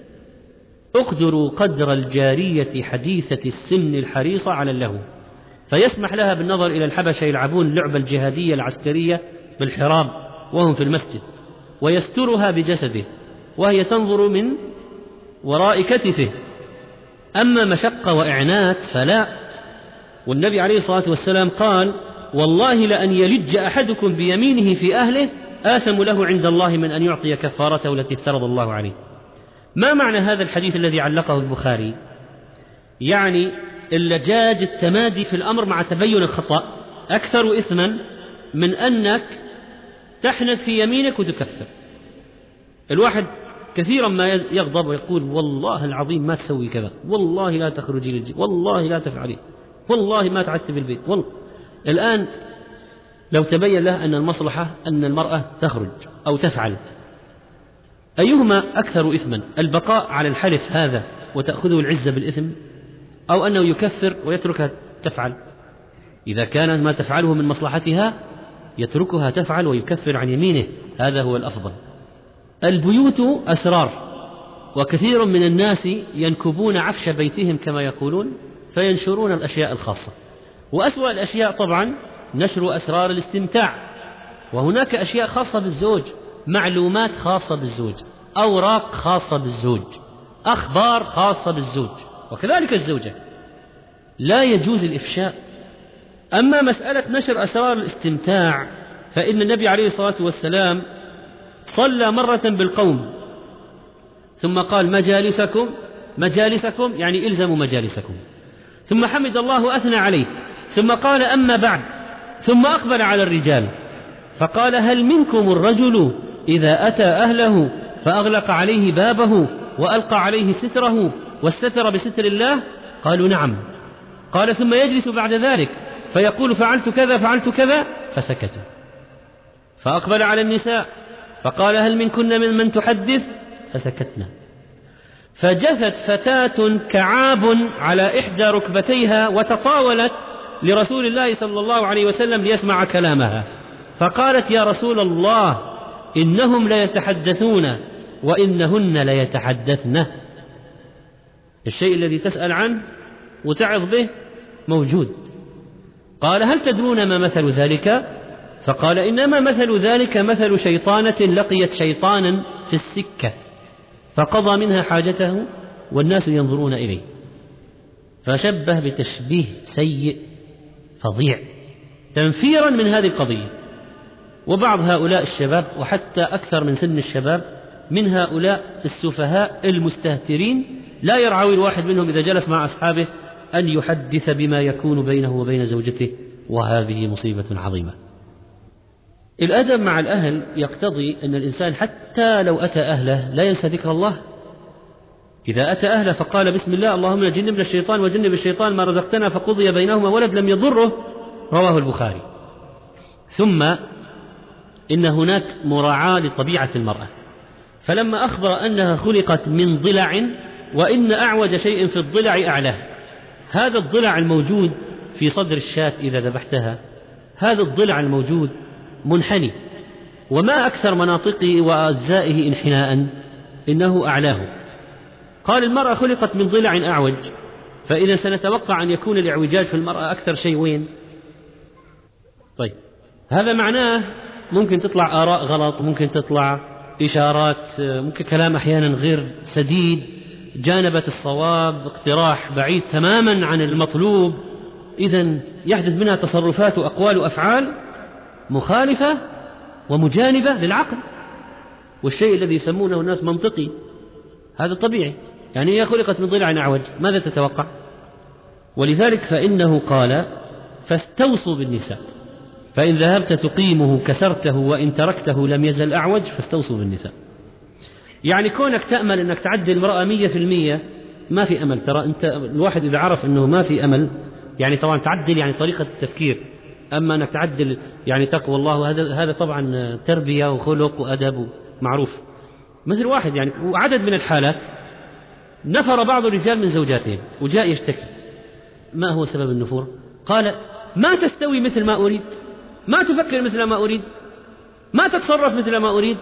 اقدروا قدر الجارية حديثة السن الحريصة على اللهو، فيسمح لها بالنظر إلى الحبشة يلعبون اللعبة الجهادية العسكرية بالحراب وهم في المسجد، ويسترها بجسده وهي تنظر من وراء كتفه. أما مشقة وإعنات فلا. والنبي عليه الصلاة والسلام قال: والله لأن يلج أحدكم بيمينه في أهله آثم له عند الله من أن يعطي كفارته التي افترض الله عليه. ما معنى هذا الحديث الذي علقه البخاري؟ يعني اللجاج، التمادي في الأمر مع تبين الخطأ، أكثر إثما من أنك تحنث في يمينك وتكفر. الواحد كثيرا ما يغضب ويقول: والله العظيم ما تسوي كذا، والله لا تخرجي للجي، والله لا تفعلي، والله ما تعتب البيت، والله. الآن لو تبين له أن المصلحة أن المرأة تخرج أو تفعل، أيهما أكثر إثما؟ البقاء على الحلف هذا وتأخذه العزة بالإثم، أو أنه يكفر ويتركها تفعل؟ إذا كانت ما تفعله من مصلحتها يتركها تفعل ويكفر عن يمينه، هذا هو الأفضل. البيوت أسرار، وكثير من الناس ينكبون عفش بيتهم كما يقولون فينشرون الأشياء الخاصة، وأسوأ الأشياء طبعا نشر أسرار الاستمتاع. وهناك أشياء خاصة بالزوج، معلومات خاصة بالزوج، أوراق خاصة بالزوج، أخبار خاصة بالزوج، وكذلك الزوجة، لا يجوز الإفشاء. أما مسألة نشر أسرار الاستمتاع فإن النبي عليه الصلاة والسلام صلى مرة بالقوم ثم قال: مجالسكم مجالسكم يعني إلزموا مجالسكم. ثم حمد الله وأثنى عليه، ثم قال أما بعد، ثم أقبل على الرجال فقال هل منكم الرجل إذا أتى أهله فأغلق عليه بابه وألقى عليه ستره واستتر بستر الله؟ قالوا نعم. قال ثم يجلس بعد ذلك فيقول فعلت كذا فعلت كذا، فسكتوا. فأقبل على النساء فقال هل منكن من من تحدث؟ فسكتنا. فجثت فتاة كعاب على إحدى ركبتيها وتطاولت لرسول الله صلى الله عليه وسلم ليسمع كلامها، فقالت يا رسول الله إنهم ليتحدثون وإنهن ليتحدثن. الشيء الذي تسأل عنه وتعظ به موجود. قال هل تدرون ما مثل ذلك؟ فقال إنما مثل ذلك مثل شيطانة لقيت شيطانا في السكة فقضى منها حاجته والناس ينظرون إليه. فشبه بتشبيه سيء فظيع تنفيرا من هذه القضية. وبعض هؤلاء الشباب وحتى أكثر من سن الشباب من هؤلاء السفهاء المستهترين لا يرعوي الواحد منهم إذا جلس مع أصحابه أن يحدث بما يكون بينه وبين زوجته، وهذه مصيبة عظيمة. الأدب مع الأهل يقتضي أن الإنسان حتى لو أتى أهله لا ينسى ذكر الله. إذا أتى أهله فقال بسم الله اللهم جنبنا الشيطان وجنب الشيطان ما رزقتنا فقضي بينهما ولد لم يضره، رواه البخاري. ثم إن هناك مراعاة لطبيعة المرأة، فلما أخبر أنها خلقت من ضلع وإن أعوج شيء في الضلع أعلاه، هذا الضلع الموجود في صدر الشاة إذا ذبحتها، هذا الضلع الموجود منحني، وما أكثر مناطقه وأجزائه انحناء إنه أعلاه. قال المرأة خلقت من ضلع أعوج، فإذا سنتوقع أن يكون الإعوجاج في المرأة أكثر شيء وين؟ طيب هذا معناه ممكن تطلع آراء غلط، ممكن تطلع إشارات، ممكن كلام أحيانا غير سديد، جانبت الصواب، اقتراح بعيد تماما عن المطلوب. إذن يحدث منها تصرفات وأقوال وأفعال مخالفة ومجانبة للعقل، والشيء الذي يسمونه الناس منطقي هذا طبيعي. يعني هي خلقت من ضلع أعوج، ماذا تتوقع؟ ولذلك فإنه قال فاستوصوا بالنساء، فإن ذهبت تقيمه كسرته وإن تركته لم يزل أعوج فاستوصوا بالنساء. يعني كونك تأمل أنك تعدي المرأة مية في المية ما في أمل. ترى أنت الواحد إذا عرف أنه ما في أمل، يعني طبعا تعدل يعني طريقة التفكير، أما أنك تعدل يعني تقوى الله، هذا هذا طبعا تربية وخلق وأدب معروف. مثل واحد يعني وعدد من الحالات نفر بعض الرجال من زوجاتهم وجاء يشتكي. ما هو سبب النفور؟ قال ما تستوي مثل ما أريد، ما تفكر مثل ما أريد، ما تتصرف مثل ما أريد.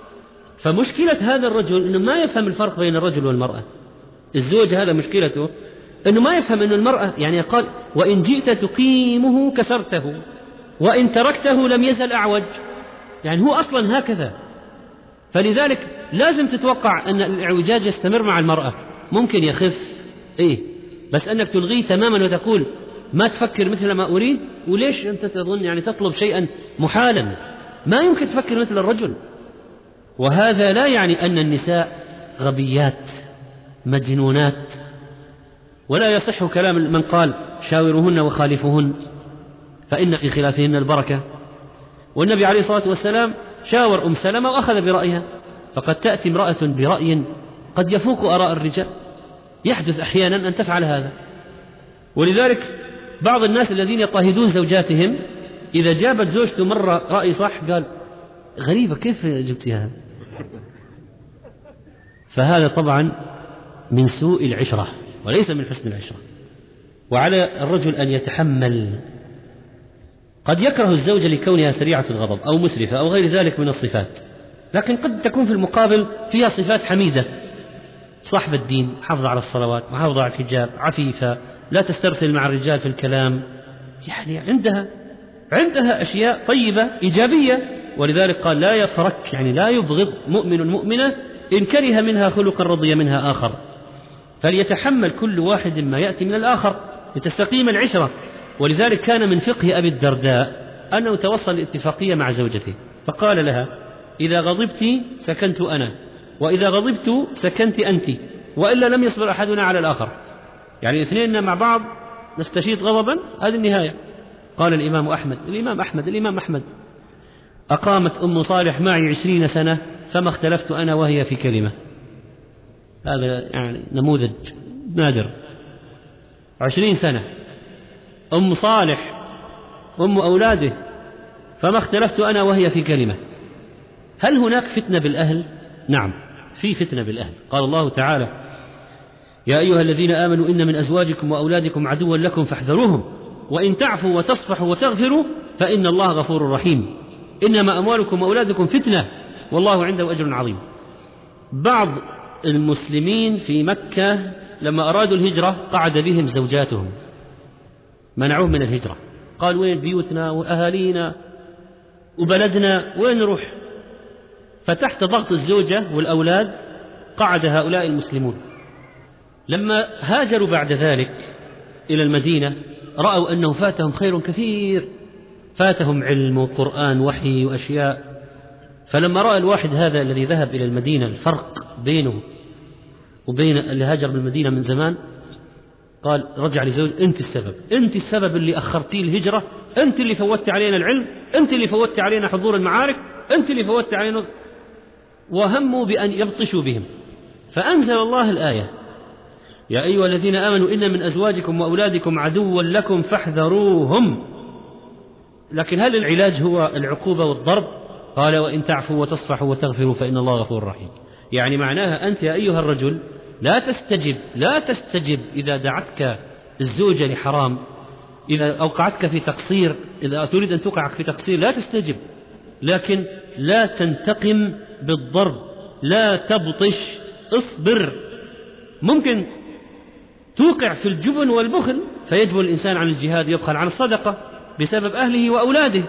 فمشكلة هذا الرجل أنه ما يفهم الفرق بين الرجل والمرأة. الزوج هذا مشكلته أنه ما يفهم أن المرأة يعني قال وإن جئت تقيمه كسرته وإن تركته لم يزل أعوج، يعني هو أصلا هكذا. فلذلك لازم تتوقع أن الإعوجاج يستمر مع المرأة، ممكن يخف إيه، بس أنك تلغيه تماما وتقول ما تفكر مثل ما أريد. وليش أنت تظن يعني تطلب شيئا محالا؟ ما يمكن تفكر مثل الرجل. وهذا لا يعني أن النساء غبيات مجنونات، ولا يصح كلام من قال شاورهن وخالفهن فإن في خلافهن البركة. والنبي عليه الصلاة والسلام شاور أم سلمة وأخذ برأيها، فقد تأتي امرأة برأي قد يفوق آراء الرجال، يحدث أحيانا أن تفعل هذا. ولذلك بعض الناس الذين يضطهدون زوجاتهم إذا جابت زوجته مرة رأي صح قال غريبة كيف جبتها. فهذا طبعا من سوء العشرة وليس من حسن العشرة. وعلى الرجل أن يتحمل. قد يكره الزوجة لكونها سريعة الغضب أو مسرفة أو غير ذلك من الصفات، لكن قد تكون في المقابل فيها صفات حميدة، صاحب الدين، محافظة على الصلوات، محافظة على الحجاب، عفيفة، لا تسترسل مع الرجال في الكلام، يعني عندها عندها أشياء طيبة إيجابية. ولذلك قال لا يفرك، يعني لا يبغض مؤمن مؤمنة إن كره منها خلقا رضي منها آخر. فليتحمل كل واحد ما يأتي من الآخر لتستقيم العشرة. ولذلك كان من فقه أبي الدرداء أنه توصل لاتفاقية مع زوجته، فقال لها إذا غضبت سكنت أنا، وإذا غضبت سكنت أنت، وإلا لم يصبر أحدنا على الآخر، يعني اثنين مع بعض نستشيد غضبا، هذه النهاية. قال الإمام أحمد الإمام أحمد الإمام أحمد أقامت أم صالح معي عشرين سنة فما اختلفت أنا وهي في كلمة. هذا يعني نموذج نادر. عشرين سنة أم صالح أم أولاده فما اختلفت أنا وهي في كلمة. هل هناك فتنة بالأهل؟ نعم، في فتنة بالأهل. قال الله تعالى: يا أيها الذين آمنوا إن من أزواجكم وأولادكم عدوا لكم فاحذروهم وإن تعفوا وتصفحوا وتغفروا فإن الله غفور رحيم إنما أموالكم وأولادكم فتنة والله عنده أجر عظيم. بعض المسلمين في مكة لما أرادوا الهجرة قعد بهم زوجاتهم، منعوهم من الهجرة، قال: وين بيوتنا وأهالينا وبلدنا، وين نروح؟ فتحت ضغط الزوجة والأولاد قعد هؤلاء المسلمون. لما هاجروا بعد ذلك إلى المدينة رأوا أنه فاتهم خير كثير، فاتهم علم وقرآن وحي وأشياء. فلما رأى الواحد هذا الذي ذهب إلى المدينة الفرق بينه وبين اللي هاجر من المدينة من زمان، قال رجع لزوج: أنت السبب، أنت السبب اللي أخرتي الهجرة، أنت اللي فوتت علينا العلم، أنت اللي فوتت علينا حضور المعارك، أنت اللي فوتت علينا. وهموا بأن يبطشوا بهم، فأنزل الله الآية: يا أيها الذين آمنوا إن من أزواجكم وأولادكم عدوا لكم فاحذروهم. لكن هل العلاج هو العقوبة والضرب؟ قال: وإن تعفوا وتصفحوا وتغفروا فإن الله غفور رحيم. يعني معناها أنت يا أيها الرجل لا تستجب لا تستجب إذا دعتك الزوجة لحرام، إذا أوقعتك في تقصير، إذا تريد أن توقعك في تقصير لا تستجب، لكن لا تنتقم بالضرب، لا تبطش، اصبر. ممكن توقع في الجبن والبخل فيجبن الإنسان عن الجهاد ويبخل عن الصدقة بسبب أهله وأولاده.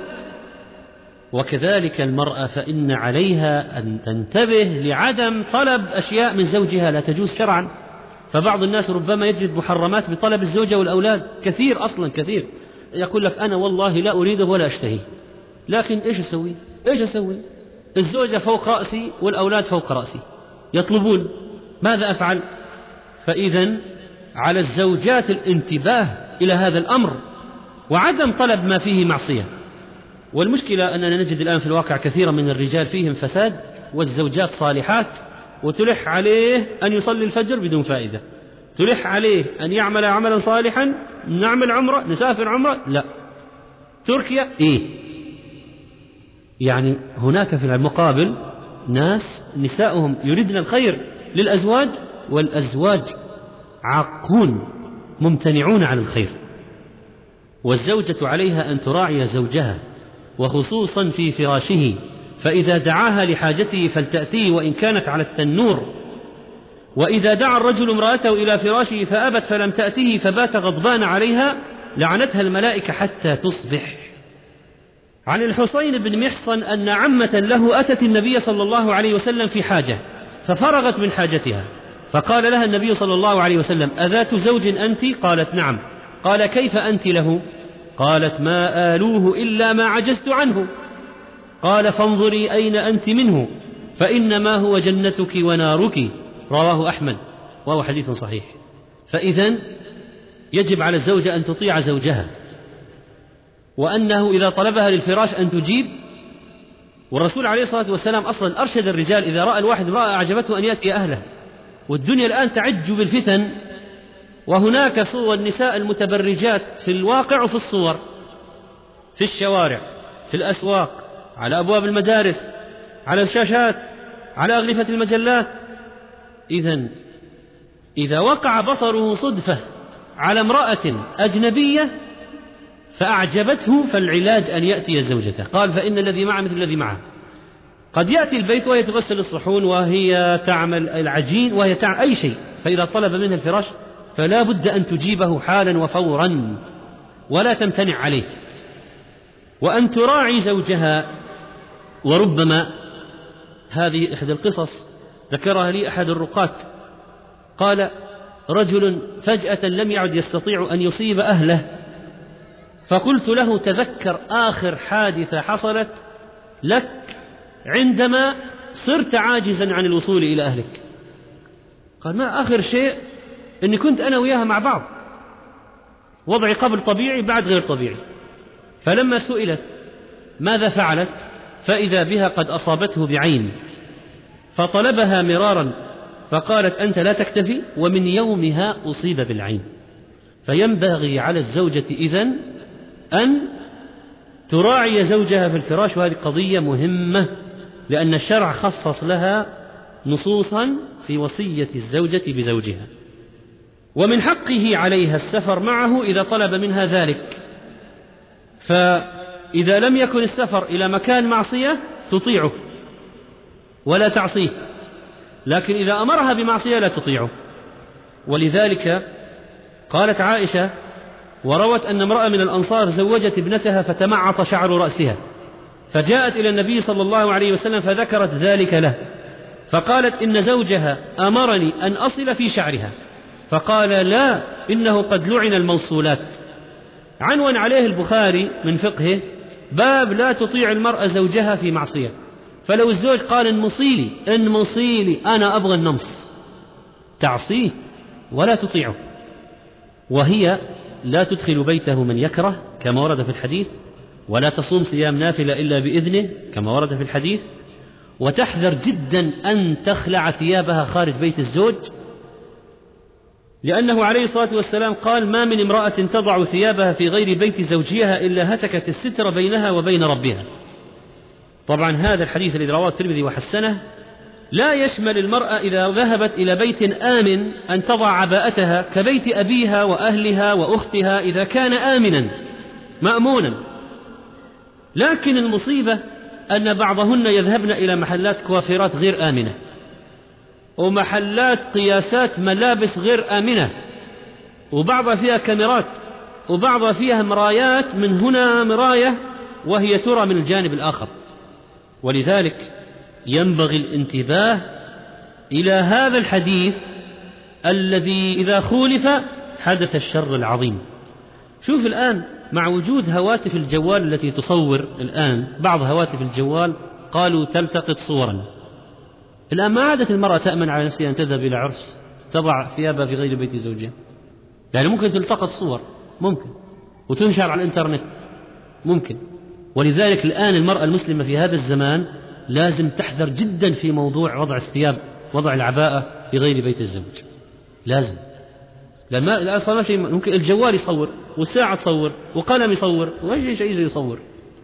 وكذلك المرأة فإن عليها أن تنتبه لعدم طلب أشياء من زوجها لا تجوز شرعا. فبعض الناس ربما يجد محرمات بطلب الزوجة والأولاد، كثير أصلا كثير، يقول لك أنا والله لا أريده ولا أشتهيه، لكن إيش أسوي إيش أسوي الزوجة فوق رأسي والأولاد فوق رأسي يطلبون، ماذا أفعل؟ فإذا على الزوجات الانتباه إلى هذا الأمر وعدم طلب ما فيه معصية. والمشكلة أننا نجد الآن في الواقع كثيرا من الرجال فيهم فساد والزوجات صالحات، وتلح عليه أن يصلي الفجر بدون فائدة، تلح عليه أن يعمل عملا صالحا، نعمل عمرة، نسافر عمرة، لا. تركيا إيه؟ يعني هناك في المقابل ناس نساؤهم يريدن الخير للأزواج والأزواج عاقون ممتنعون عن الخير. والزوجة عليها أن تراعي زوجها وخصوصا في فراشه، فإذا دعاها لحاجته فلتأتيه وإن كانت على التنور، وإذا دعا الرجل امرأته إلى فراشه فأبت فلم تأته فبات غضبان عليها لعنتها الملائكة حتى تصبح. عن الحسين بن محصن أن عمة له أتت النبي صلى الله عليه وسلم في حاجة ففرغت من حاجتها، فقال لها النبي صلى الله عليه وسلم: أذات زوج أنت؟ قالت: نعم. قال: كيف أنت له؟ قالت: ما آلوه إلا ما عجزت عنه. قال: فانظري أين أنت منه، فإنما هو جنتك ونارك. رواه أحمد وهو حديث صحيح. فإذن يجب على الزوجة أن تطيع زوجها، وأنه إذا طلبها للفراش أن تجيب. والرسول عليه الصلاة والسلام أصلا أرشد الرجال إذا رأى الواحد امرأة أعجبته أن يأتي أهله. والدنيا الآن تعج بالفتن، وهناك صور النساء المتبرجات في الواقع وفي الصور، في الشوارع، في الأسواق، على أبواب المدارس، على الشاشات، على أغلفة المجلات. إذن إذا وقع بصره صدفة على امرأة أجنبية فأعجبته فالعلاج أن يأتي زوجته. قال: فإن الذي معه مثل الذي معه. قد يأتي البيت وهي تغسل الصحون وهي تعمل العجين وهي تعمل أي شيء، فإذا طلب منها الفراش فلا بد أن تجيبه حالا وفورا ولا تمتنع عليه، وأن تراعي زوجها. وربما هذه إحدى القصص ذكرها لي أحد الرقاة، قال: رجل فجأة لم يعد يستطيع أن يصيب أهله، فقلت له: تذكر آخر حادثة حصلت لك عندما صرت عاجزا عن الوصول إلى أهلك. قال ما آخر شيء أني كنت أنا وياها مع بعض، وضعي قبل طبيعي بعد غير طبيعي. فلما سئلت ماذا فعلت فإذا بها قد أصابته بعين، فطلبها مرارا فقالت أنت لا تكتفي، ومن يومها أصيب بالعين. فينبغي على الزوجة إذن أن تراعي زوجها في الفراش، وهذه قضية مهمة لأن الشرع خصص لها نصوصا في وصية الزوجة بزوجها. ومن حقه عليها السفر معه إذا طلب منها ذلك، فإذا لم يكن السفر إلى مكان معصية تطيعه ولا تعصيه، لكن إذا أمرها بمعصية لا تطيعه. ولذلك قالت عائشة وروت أن امرأة من الأنصار زوجت ابنتها فتمعط شعر رأسها، فجاءت إلى النبي صلى الله عليه وسلم فذكرت ذلك له، فقالت إن زوجها أمرني أن أصل في شعرها، فقال لا إنه قد لعن الموصولات. عنوان عليه البخاري من فقهه باب لا تطيع المرأة زوجها في معصية. فلو الزوج قال انمصيلي انمصيلي أنا أبغى النمص، تعصيه ولا تطيعه. وهي لا تدخل بيته من يكره كما ورد في الحديث، ولا تصوم صيام نافلة إلا بإذنه كما ورد في الحديث، وتحذر جدا أن تخلع ثيابها خارج بيت الزوج، لأنه عليه الصلاة والسلام قال ما من امرأة تضع ثيابها في غير بيت زوجها إلا هتكت الستر بينها وبين ربها. طبعا هذا الحديث الذي رواه الترمذي وحسنه لا يشمل المرأة إذا ذهبت إلى بيت آمن أن تضع عباءتها كبيت أبيها وأهلها وأختها إذا كان آمنا مأمونا. لكن المصيبة أن بعضهن يذهبن إلى محلات كوافيرات غير آمنة، ومحلات قياسات ملابس غير آمنة، وبعضها فيها كاميرات، وبعضها فيها مرايات، من هنا مراية وهي ترى من الجانب الآخر. ولذلك ينبغي الانتباه إلى هذا الحديث الذي إذا خولف حدث الشر العظيم. شوف الآن مع وجود هواتف الجوال التي تصور الآن، بعض هواتف الجوال قالوا تلتقط صورا. الآن ما عادت المرأة تأمن على نفسها أن تذهب إلى عرس تضع ثيابها في غير بيت زوجها، يعني ممكن تلتقط صور، ممكن، وتنشر على الإنترنت، ممكن. ولذلك الآن المرأة المسلمة في هذا الزمان لازم تحذر جدا في موضوع وضع الثياب، وضع العباءة في غير بيت الزوج، لازم. لأن ما صار شيء، ممكن الجوال يصور، والساعة تصور، وقلم يصور، وأي شيء يصور.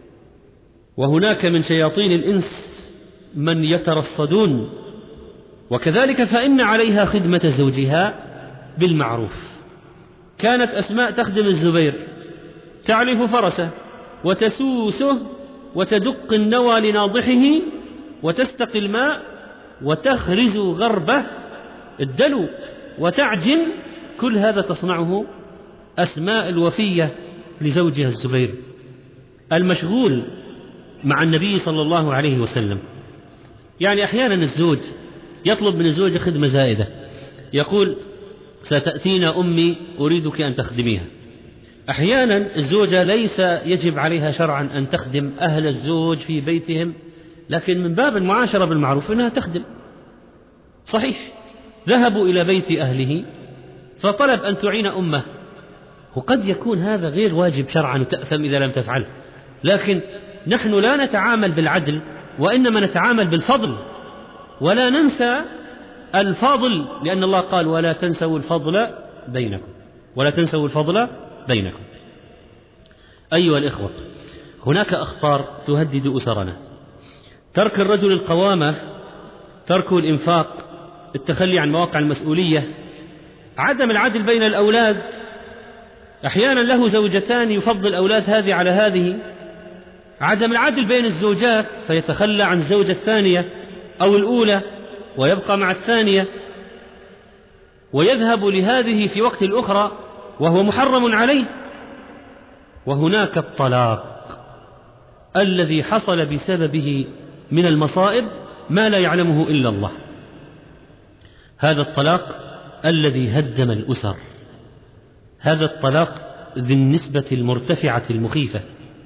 وهناك من شياطين الإنس من يترصدون. وكذلك فإن عليها خدمة زوجها بالمعروف. كانت أسماء تخدم الزبير، تعلف فرسه وتسوسه وتدق النوى لناضحه وتستقي الماء وتخرز غربه الدلو وتعجن، كل هذا تصنعه أسماء الوفية لزوجها الزبير المشغول مع النبي صلى الله عليه وسلم. يعني أحيانا الزوج يطلب من الزوجة خدمة زائدة، يقول ستأتينا أمي أريدك أن تخدميها. أحيانا الزوجة ليس يجب عليها شرعا أن تخدم أهل الزوج في بيتهم، لكن من باب المعاشرة بالمعروف أنها تخدم. صحيح ذهبوا إلى بيت أهله فطلب أن تعين أمه، وقد يكون هذا غير واجب شرعا وتأثم إذا لم تفعل، لكن نحن لا نتعامل بالعدل وإنما نتعامل بالفضل، ولا ننسى الفضل، لأن الله قال ولا تنسوا الفضل بينكم، ولا تنسوا الفضل بينكم. أيها الإخوة، هناك أخطار تهدد أسرنا: ترك الرجل القوامة، ترك الإنفاق، التخلي عن مواقع المسؤولية، عدم العدل بين الأولاد. أحيانا له زوجتان يفضل أولاد هذه على هذه، عدم العدل بين الزوجات فيتخلى عن الزوجة الثانية أو الأولى ويبقى مع الثانية، ويذهب لهذه في وقت الأخرى وهو محرم عليه. وهناك الطلاق الذي حصل بسببه من المصائب ما لا يعلمه إلا الله، هذا الطلاق الذي هدم الأسر، هذا الطلاق ذي النسبة المرتفعة المخيفة،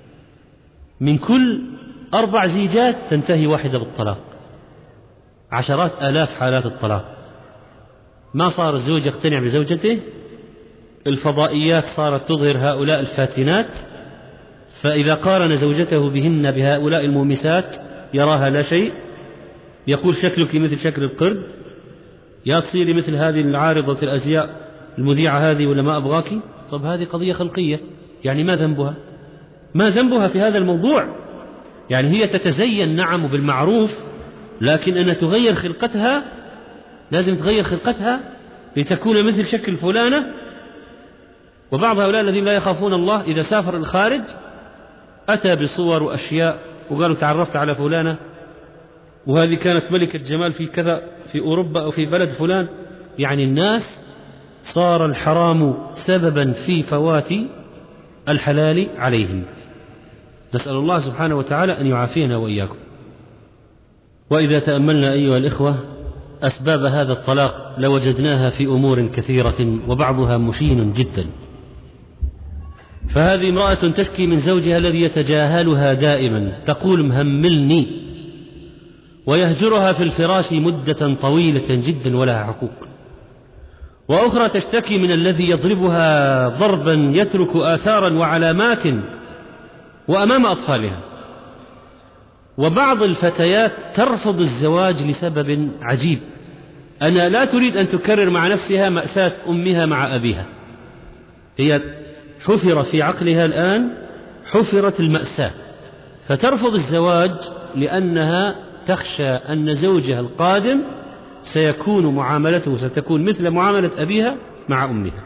من كل أربع زيجات تنتهي واحدة بالطلاق، عشرات آلاف حالات الطلاق. ما صار الزوج يقتنع بزوجته، الفضائيات صارت تظهر هؤلاء الفاتنات، فإذا قارن زوجته بهن بهؤلاء المومسات يراها لا شيء، يقول شكلك مثل شكل القرد، يا تصيري مثل هذه العارضة الأزياء المذيعة هذه ولا ما أبغاك. طب هذه قضية خلقية، يعني ما ذنبها؟ ما ذنبها في هذا الموضوع؟ يعني هي تتزين نعم بالمعروف، لكن أن تغير خلقتها، لازم تغير خلقتها لتكون مثل شكل فلانة. وبعض هؤلاء الذين لا يخافون الله إذا سافر الخارج أتى بصور وأشياء وقالوا تعرفت على فلانة وهذه كانت ملكة جمال في كذا في أوروبا أو في بلد فلان. يعني الناس صار الحرام سببا في فوات الحلال عليهم. نسأل الله سبحانه وتعالى أن يعافينا وإياكم. وإذا تأملنا أيها الإخوة أسباب هذا الطلاق لوجدناها في أمور كثيرة وبعضها مشين جدا. فهذه امرأة تشكي من زوجها الذي يتجاهلها دائما، تقول مهملني، ويهجرها في الفراش مدة طويلة جدا ولها حقوق. وأخرى تشتكي من الذي يضربها ضربا يترك آثارا وعلامات وأمام أطفالها. وبعض الفتيات ترفض الزواج لسبب عجيب، أنها لا تريد أن تكرر مع نفسها مأساة أمها مع أبيها. هي حفر في عقلها الآن حفرت المأساة، فترفض الزواج لأنها تخشى أن زوجها القادم سيكون معاملته ستكون مثل معاملة أبيها مع أمها.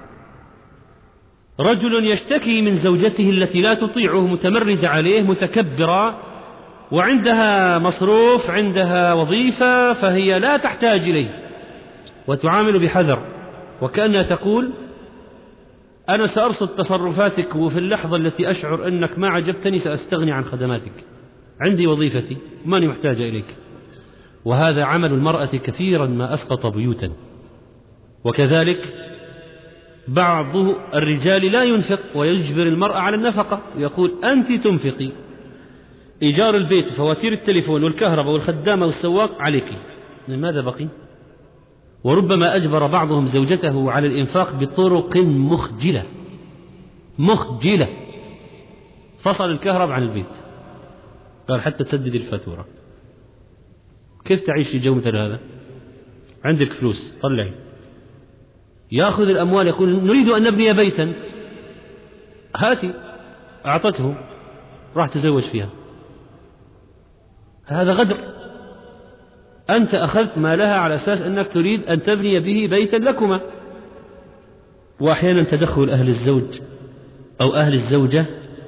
رجل يشتكي من زوجته التي لا تطيعه، متمردة عليه، متكبرة، وعندها مصروف، عندها وظيفة، فهي لا تحتاج إليه وتعامل بحذر، وكأنها تقول أنا سأرصد تصرفاتك وفي اللحظة التي أشعر أنك ما عجبتني سأستغني عن خدماتك، عندي وظيفتي ماني محتاجة إليك. وهذا عمل المرأة كثيرا ما أسقط بيوتا. وكذلك بعض الرجال لا ينفق ويجبر المرأة على النفقة، يقول أنت تنفقي، إيجار البيت وفواتير التليفون والكهرباء والخدامة والسواق عليك، من ماذا بقي؟ وربما أجبر بعضهم زوجته على الإنفاق بطرق مخجلة مخجلة، فصل الكهرباء عن البيت، قال حتى تسدد الفاتورة. كيف تعيش في جو مثل هذا؟ عندك فلوس طلعي، يأخذ الأموال يقول نريد أن نبني بيتا، هاتي، أعطته، راح تزوج فيها. هذا غدر. أنت أخذت مالها على أساس أنك تريد أن تبني به بيتا لكما. وأحيانا تدخل أهل الزوج أو أهل الزوجة،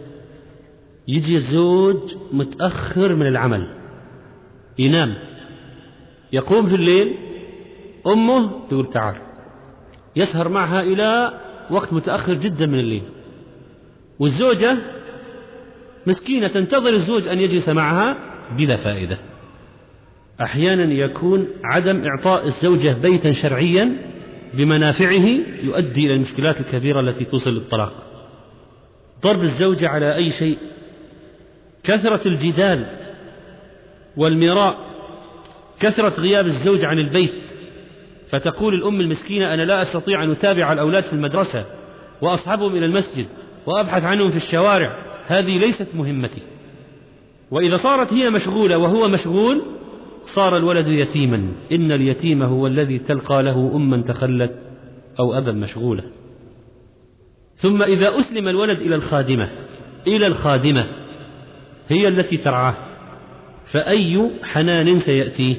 يجي الزوج متأخر من العمل، ينام، يقوم في الليل، أمه تقول تعال، يسهر معها إلى وقت متأخر جدا من الليل، والزوجة مسكينة تنتظر الزوج أن يجلس معها بلا فائدة. أحيانا يكون عدم إعطاء الزوجة بيتا شرعيا بمنافعه يؤدي إلى المشكلات الكبيرة التي توصل للطلاق. ضرب الزوجة على أي شيء، كثرة الجدال والمراء، كثرة غياب الزوج عن البيت، فتقول الأم المسكينة أنا لا أستطيع أن أتابع الأولاد في المدرسة وأصحبهم إلى المسجد وأبحث عنهم في الشوارع، هذه ليست مهمتي. وإذا صارت هي مشغولة وهو مشغول صار الولد يتيما، إن اليتيم هو الذي تلقى له أما تخلت أو أبا مشغولة. ثم إذا أسلم الولد إلى الخادمة إلى الخادمة هي التي ترعاه، فأي حنان سيأتيه؟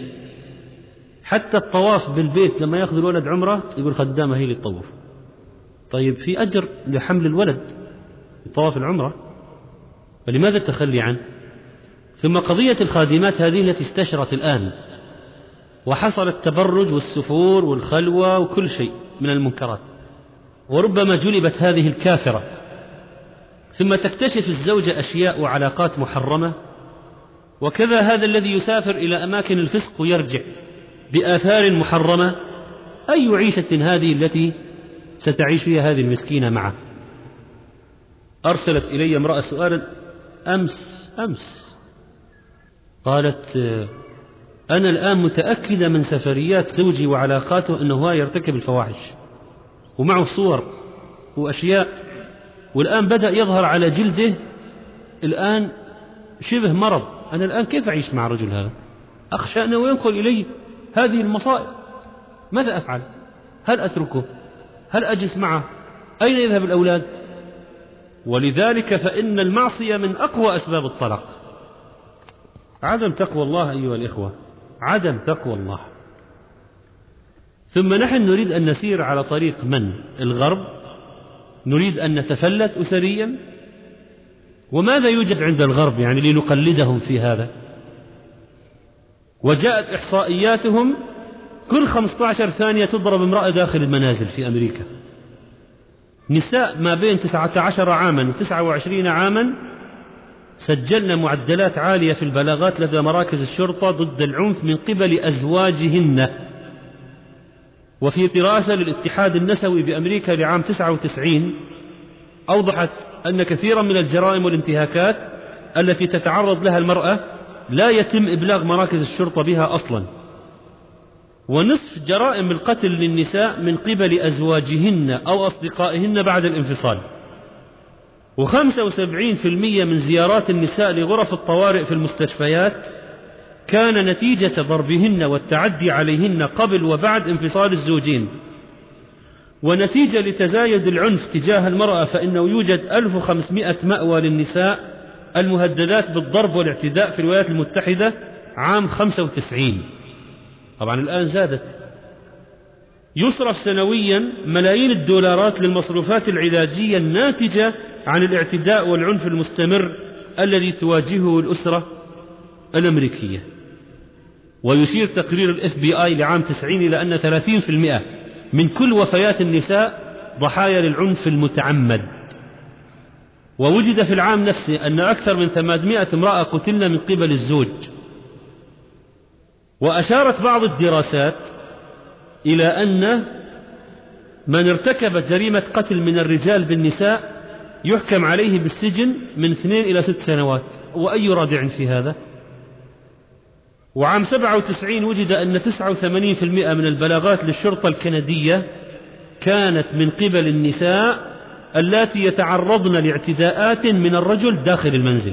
حتى الطواف بالبيت لما يأخذ الولد عمره يقول خدامة هي اللي تطوف. طيب في أجر لحمل الولد طواف العمرة، فلماذا التخلي عنه؟ ثم قضية الخادمات هذه التي استشرت الآن وحصل التبرج والسفور والخلوة وكل شيء من المنكرات، وربما جلبت هذه الكافرة، ثم تكتشف الزوجة أشياء وعلاقات محرمة. وكذا هذا الذي يسافر إلى أماكن الفسق ويرجع بآثار محرمة، أي عيشة هذه التي ستعيش فيها هذه المسكينة معه؟ أرسلت إلي امرأة سؤالا أمس أمس قالت أنا الآن متأكدة من سفريات زوجي وعلاقاته أنه هو يرتكب الفواحش، ومعه صور وأشياء، والآن بدأ يظهر على جلده الآن شبه مرض. أنا الآن كيف أعيش مع الرجل هذا؟ أخشى أنه ينقل إلي هذه المصائب. ماذا أفعل؟ هل أتركه؟ هل أجلس معه؟ أين يذهب الأولاد؟ ولذلك فإن المعصية من أقوى أسباب الطلاق. عدم تقوى الله أيها الإخوة، عدم تقوى الله. ثم نحن نريد أن نسير على طريق من؟ الغرب. نريد أن نتفلت أسريا. وماذا يوجد عند الغرب يعني لنقلدهم في هذا؟ وجاءت إحصائياتهم كل خمسة عشر ثانية تضرب امرأة داخل المنازل في أمريكا. نساء ما بين تسعة عشر عاما وتسعة وعشرين عاما سجلنا معدلات عالية في البلاغات لدى مراكز الشرطة ضد العنف من قبل أزواجهن. وفي دراسة للاتحاد النسوي بأمريكا لعام تسعة وتسعين أوضحت أن كثيرا من الجرائم والانتهاكات التي تتعرض لها المرأة لا يتم إبلاغ مراكز الشرطة بها أصلا. ونصف جرائم القتل للنساء من قبل أزواجهن أو أصدقائهن بعد الانفصال. وخمسة وسبعين بالمئة من زيارات النساء لغرف الطوارئ في المستشفيات كان نتيجة ضربهن والتعدي عليهن قبل وبعد انفصال الزوجين. ونتيجة لتزايد العنف تجاه المرأة فإنه يوجد ألف وخمسمائة مأوى للنساء المهددات بالضرب والاعتداء في الولايات المتحدة عام خمسة وتسعين. طبعا الآن زادت. يصرف سنويا ملايين الدولارات للمصروفات العلاجية الناتجة عن الاعتداء والعنف المستمر الذي تواجهه الأسرة الأمريكية. ويشير تقرير الاف بي آي لعام تسعين إلى أن ثلاثين بالمئة من كل وفيات النساء ضحايا للعنف المتعمد. ووجد في العام نفسه أن أكثر من ثمانمائة امرأة قتلن من قبل الزوج. وأشارت بعض الدراسات إلى أن من ارتكب جريمة قتل من الرجال بالنساء يحكم عليه بالسجن من اثنين إلى ست سنوات. وأي رادع في هذا؟ وعام سبعة وتسعين وجد أن تسعة وثمانين بالمئة من البلاغات للشرطة الكندية كانت من قبل النساء اللاتي يتعرضن لاعتداءات من الرجل داخل المنزل.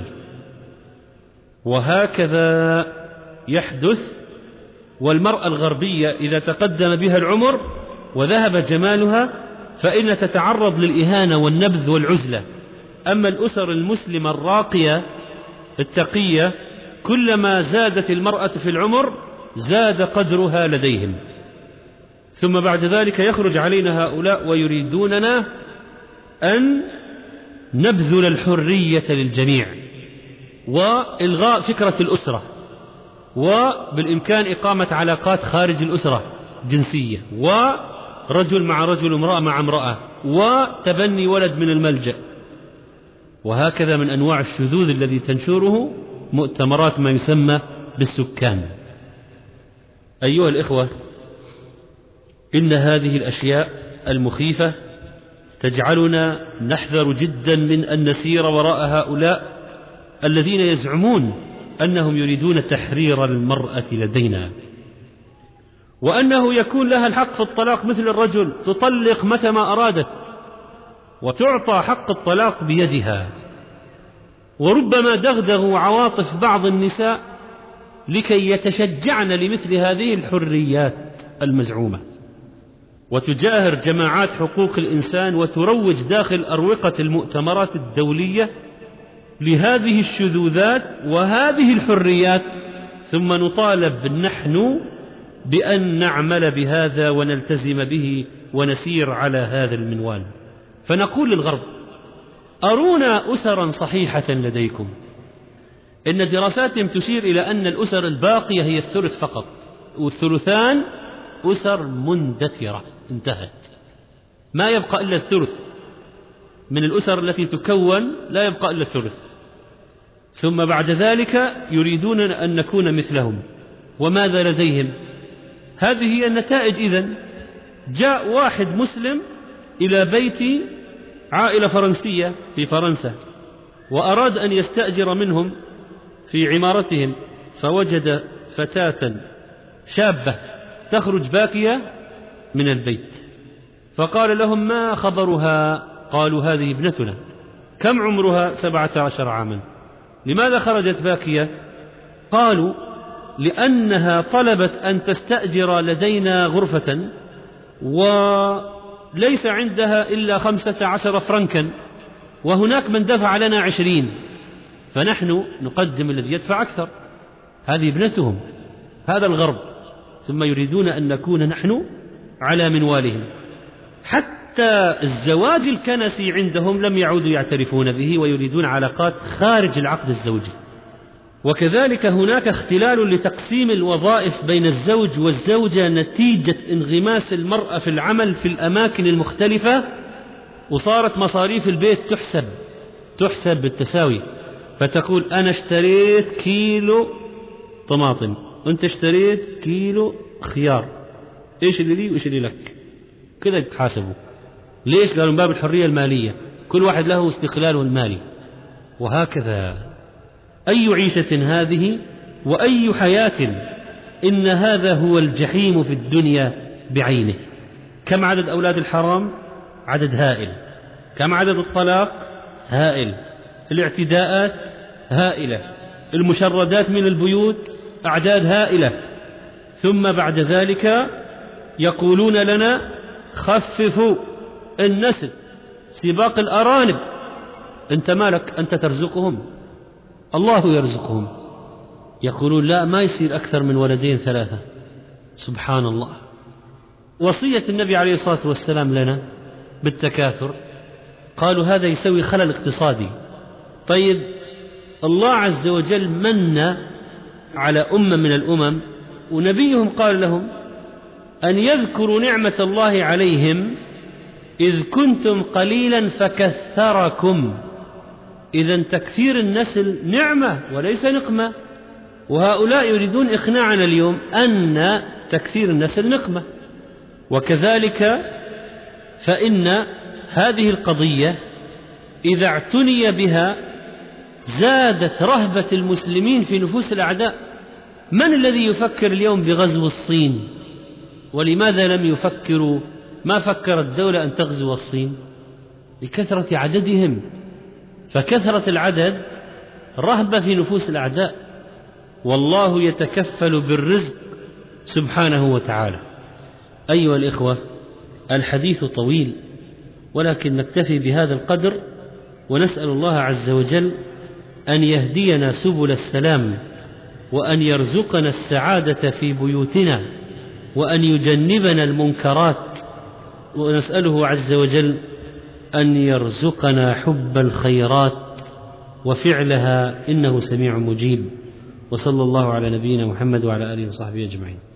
وهكذا يحدث. والمرأة الغربية إذا تقدم بها العمر وذهب جمالها فإن تتعرض للإهانة والنبذ والعزلة. أما الأسر المسلمة الراقية التقية كلما زادت المرأة في العمر زاد قدرها لديهم. ثم بعد ذلك يخرج علينا هؤلاء ويريدوننا أن نبذل الحرية للجميع وإلغاء فكرة الأسرة، وبالإمكان إقامة علاقات خارج الأسرة جنسية، ورجل مع رجل، امرأة مع امرأة، وتبني ولد من الملجأ. وهكذا من أنواع الشذوذ الذي تنشره مؤتمرات ما يسمى بالسكان. أيها الإخوة، إن هذه الأشياء المخيفة تجعلنا نحذر جدا من أن نسير وراء هؤلاء الذين يزعمون أنهم يريدون تحرير المرأة لدينا، وأنه يكون لها الحق في الطلاق مثل الرجل، تطلق متى ما أرادت وتعطى حق الطلاق بيدها. وربما دغدغوا عواطف بعض النساء لكي يتشجعن لمثل هذه الحريات المزعومة، وتجاهر جماعات حقوق الإنسان وتروج داخل أروقة المؤتمرات الدولية لهذه الشذوذات وهذه الحريات، ثم نطالب نحن بأن نعمل بهذا ونلتزم به ونسير على هذا المنوال. فنقول للغرب: أرونا أسرا صحيحة لديكم. إن دراساتهم تشير إلى أن الأسر الباقية هي الثلث فقط، والثلثان أسر مندثرة انتهت، ما يبقى إلا الثلث من الأسر التي تكون، لا يبقى إلا الثلث. ثم بعد ذلك يريدون أن نكون مثلهم. وماذا لديهم؟ هذه هي النتائج. إذن جاء واحد مسلم إلى بيت عائلة فرنسية في فرنسا وأراد أن يستأجر منهم في عمارتهم، فوجد فتاة شابة تخرج باكية من البيت، فقال لهم: ما خبرها؟ قالوا: هذه ابنتنا. كم عمرها؟ سبعة عشر عاما. لماذا خرجت باكية؟ قالوا: لأنها طلبت أن تستأجر لدينا غرفة وليس عندها إلا خمسة عشر فرنكا، وهناك من دفع لنا عشرين، فنحن نقدم الذي يدفع أكثر. هذه ابنتهم، هذا الغرب، ثم يريدون أن نكون نحن على منوالهم. حتى الزواج الكنسي عندهم لم يعودوا يعترفون به، ويريدون علاقات خارج العقد الزوجي. وكذلك هناك اختلال لتقسيم الوظائف بين الزوج والزوجة نتيجة انغماس المرأة في العمل في الأماكن المختلفة، وصارت مصاريف البيت تحسب تحسب بالتساوي، فتقول: أنا اشتريت كيلو طماطم وأنت اشتريت كيلو خيار، إيش اللي لي وإيش اللي لك؟ كذا يتحاسبوا. ليش؟ قالوا من باب الحرية المالية، كل واحد له استقلاله المالي. وهكذا أي عيشة هذه وأي حياة! إن هذا هو الجحيم في الدنيا بعينه. كم عدد أولاد الحرام؟ عدد هائل. كم عدد الطلاق؟ هائل. الاعتداءات هائلة. المشردات من البيوت أعداد هائلة. ثم بعد ذلك يقولون لنا: خففوا النسل، سباق الأرانب. أنت مالك؟ أنت ترزقهم، الله يرزقهم. يقولون: لا، ما يصير أكثر من ولدين ثلاثة. سبحان الله. وصية النبي عليه الصلاة والسلام لنا بالتكاثر، قالوا هذا يسوي خلل اقتصادي. طيب، الله عز وجل من على أمة من الأمم ونبيهم قال لهم أن يذكروا نعمة الله عليهم إذ كنتم قليلا فكثركم. إذن تكثير النسل نعمة وليس نقمة، وهؤلاء يريدون إقناعنا اليوم أن تكثير النسل نقمة. وكذلك فإن هذه القضية إذا اعتني بها زادت رهبة المسلمين في نفوس الأعداء. من الذي يفكر اليوم بغزو الصين؟ ولماذا لم يفكروا؟ ما فكرت الدولة أن تغزو الصين؟ لكثرة عددهم، فكثرة العدد رهبة في نفوس الأعداء، والله يتكفل بالرزق سبحانه وتعالى. أيها الإخوة، الحديث طويل، ولكن نكتفي بهذا القدر، ونسأل الله عز وجل أن يهدينا سبل السلام، وأن يرزقنا السعادة في بيوتنا، وأن يجنبنا المنكرات، ونسأله عز وجل أن يرزقنا حب الخيرات وفعلها، إنه سميع مجيب. وصلى الله على نبينا محمد وعلى آله وصحبه أجمعين.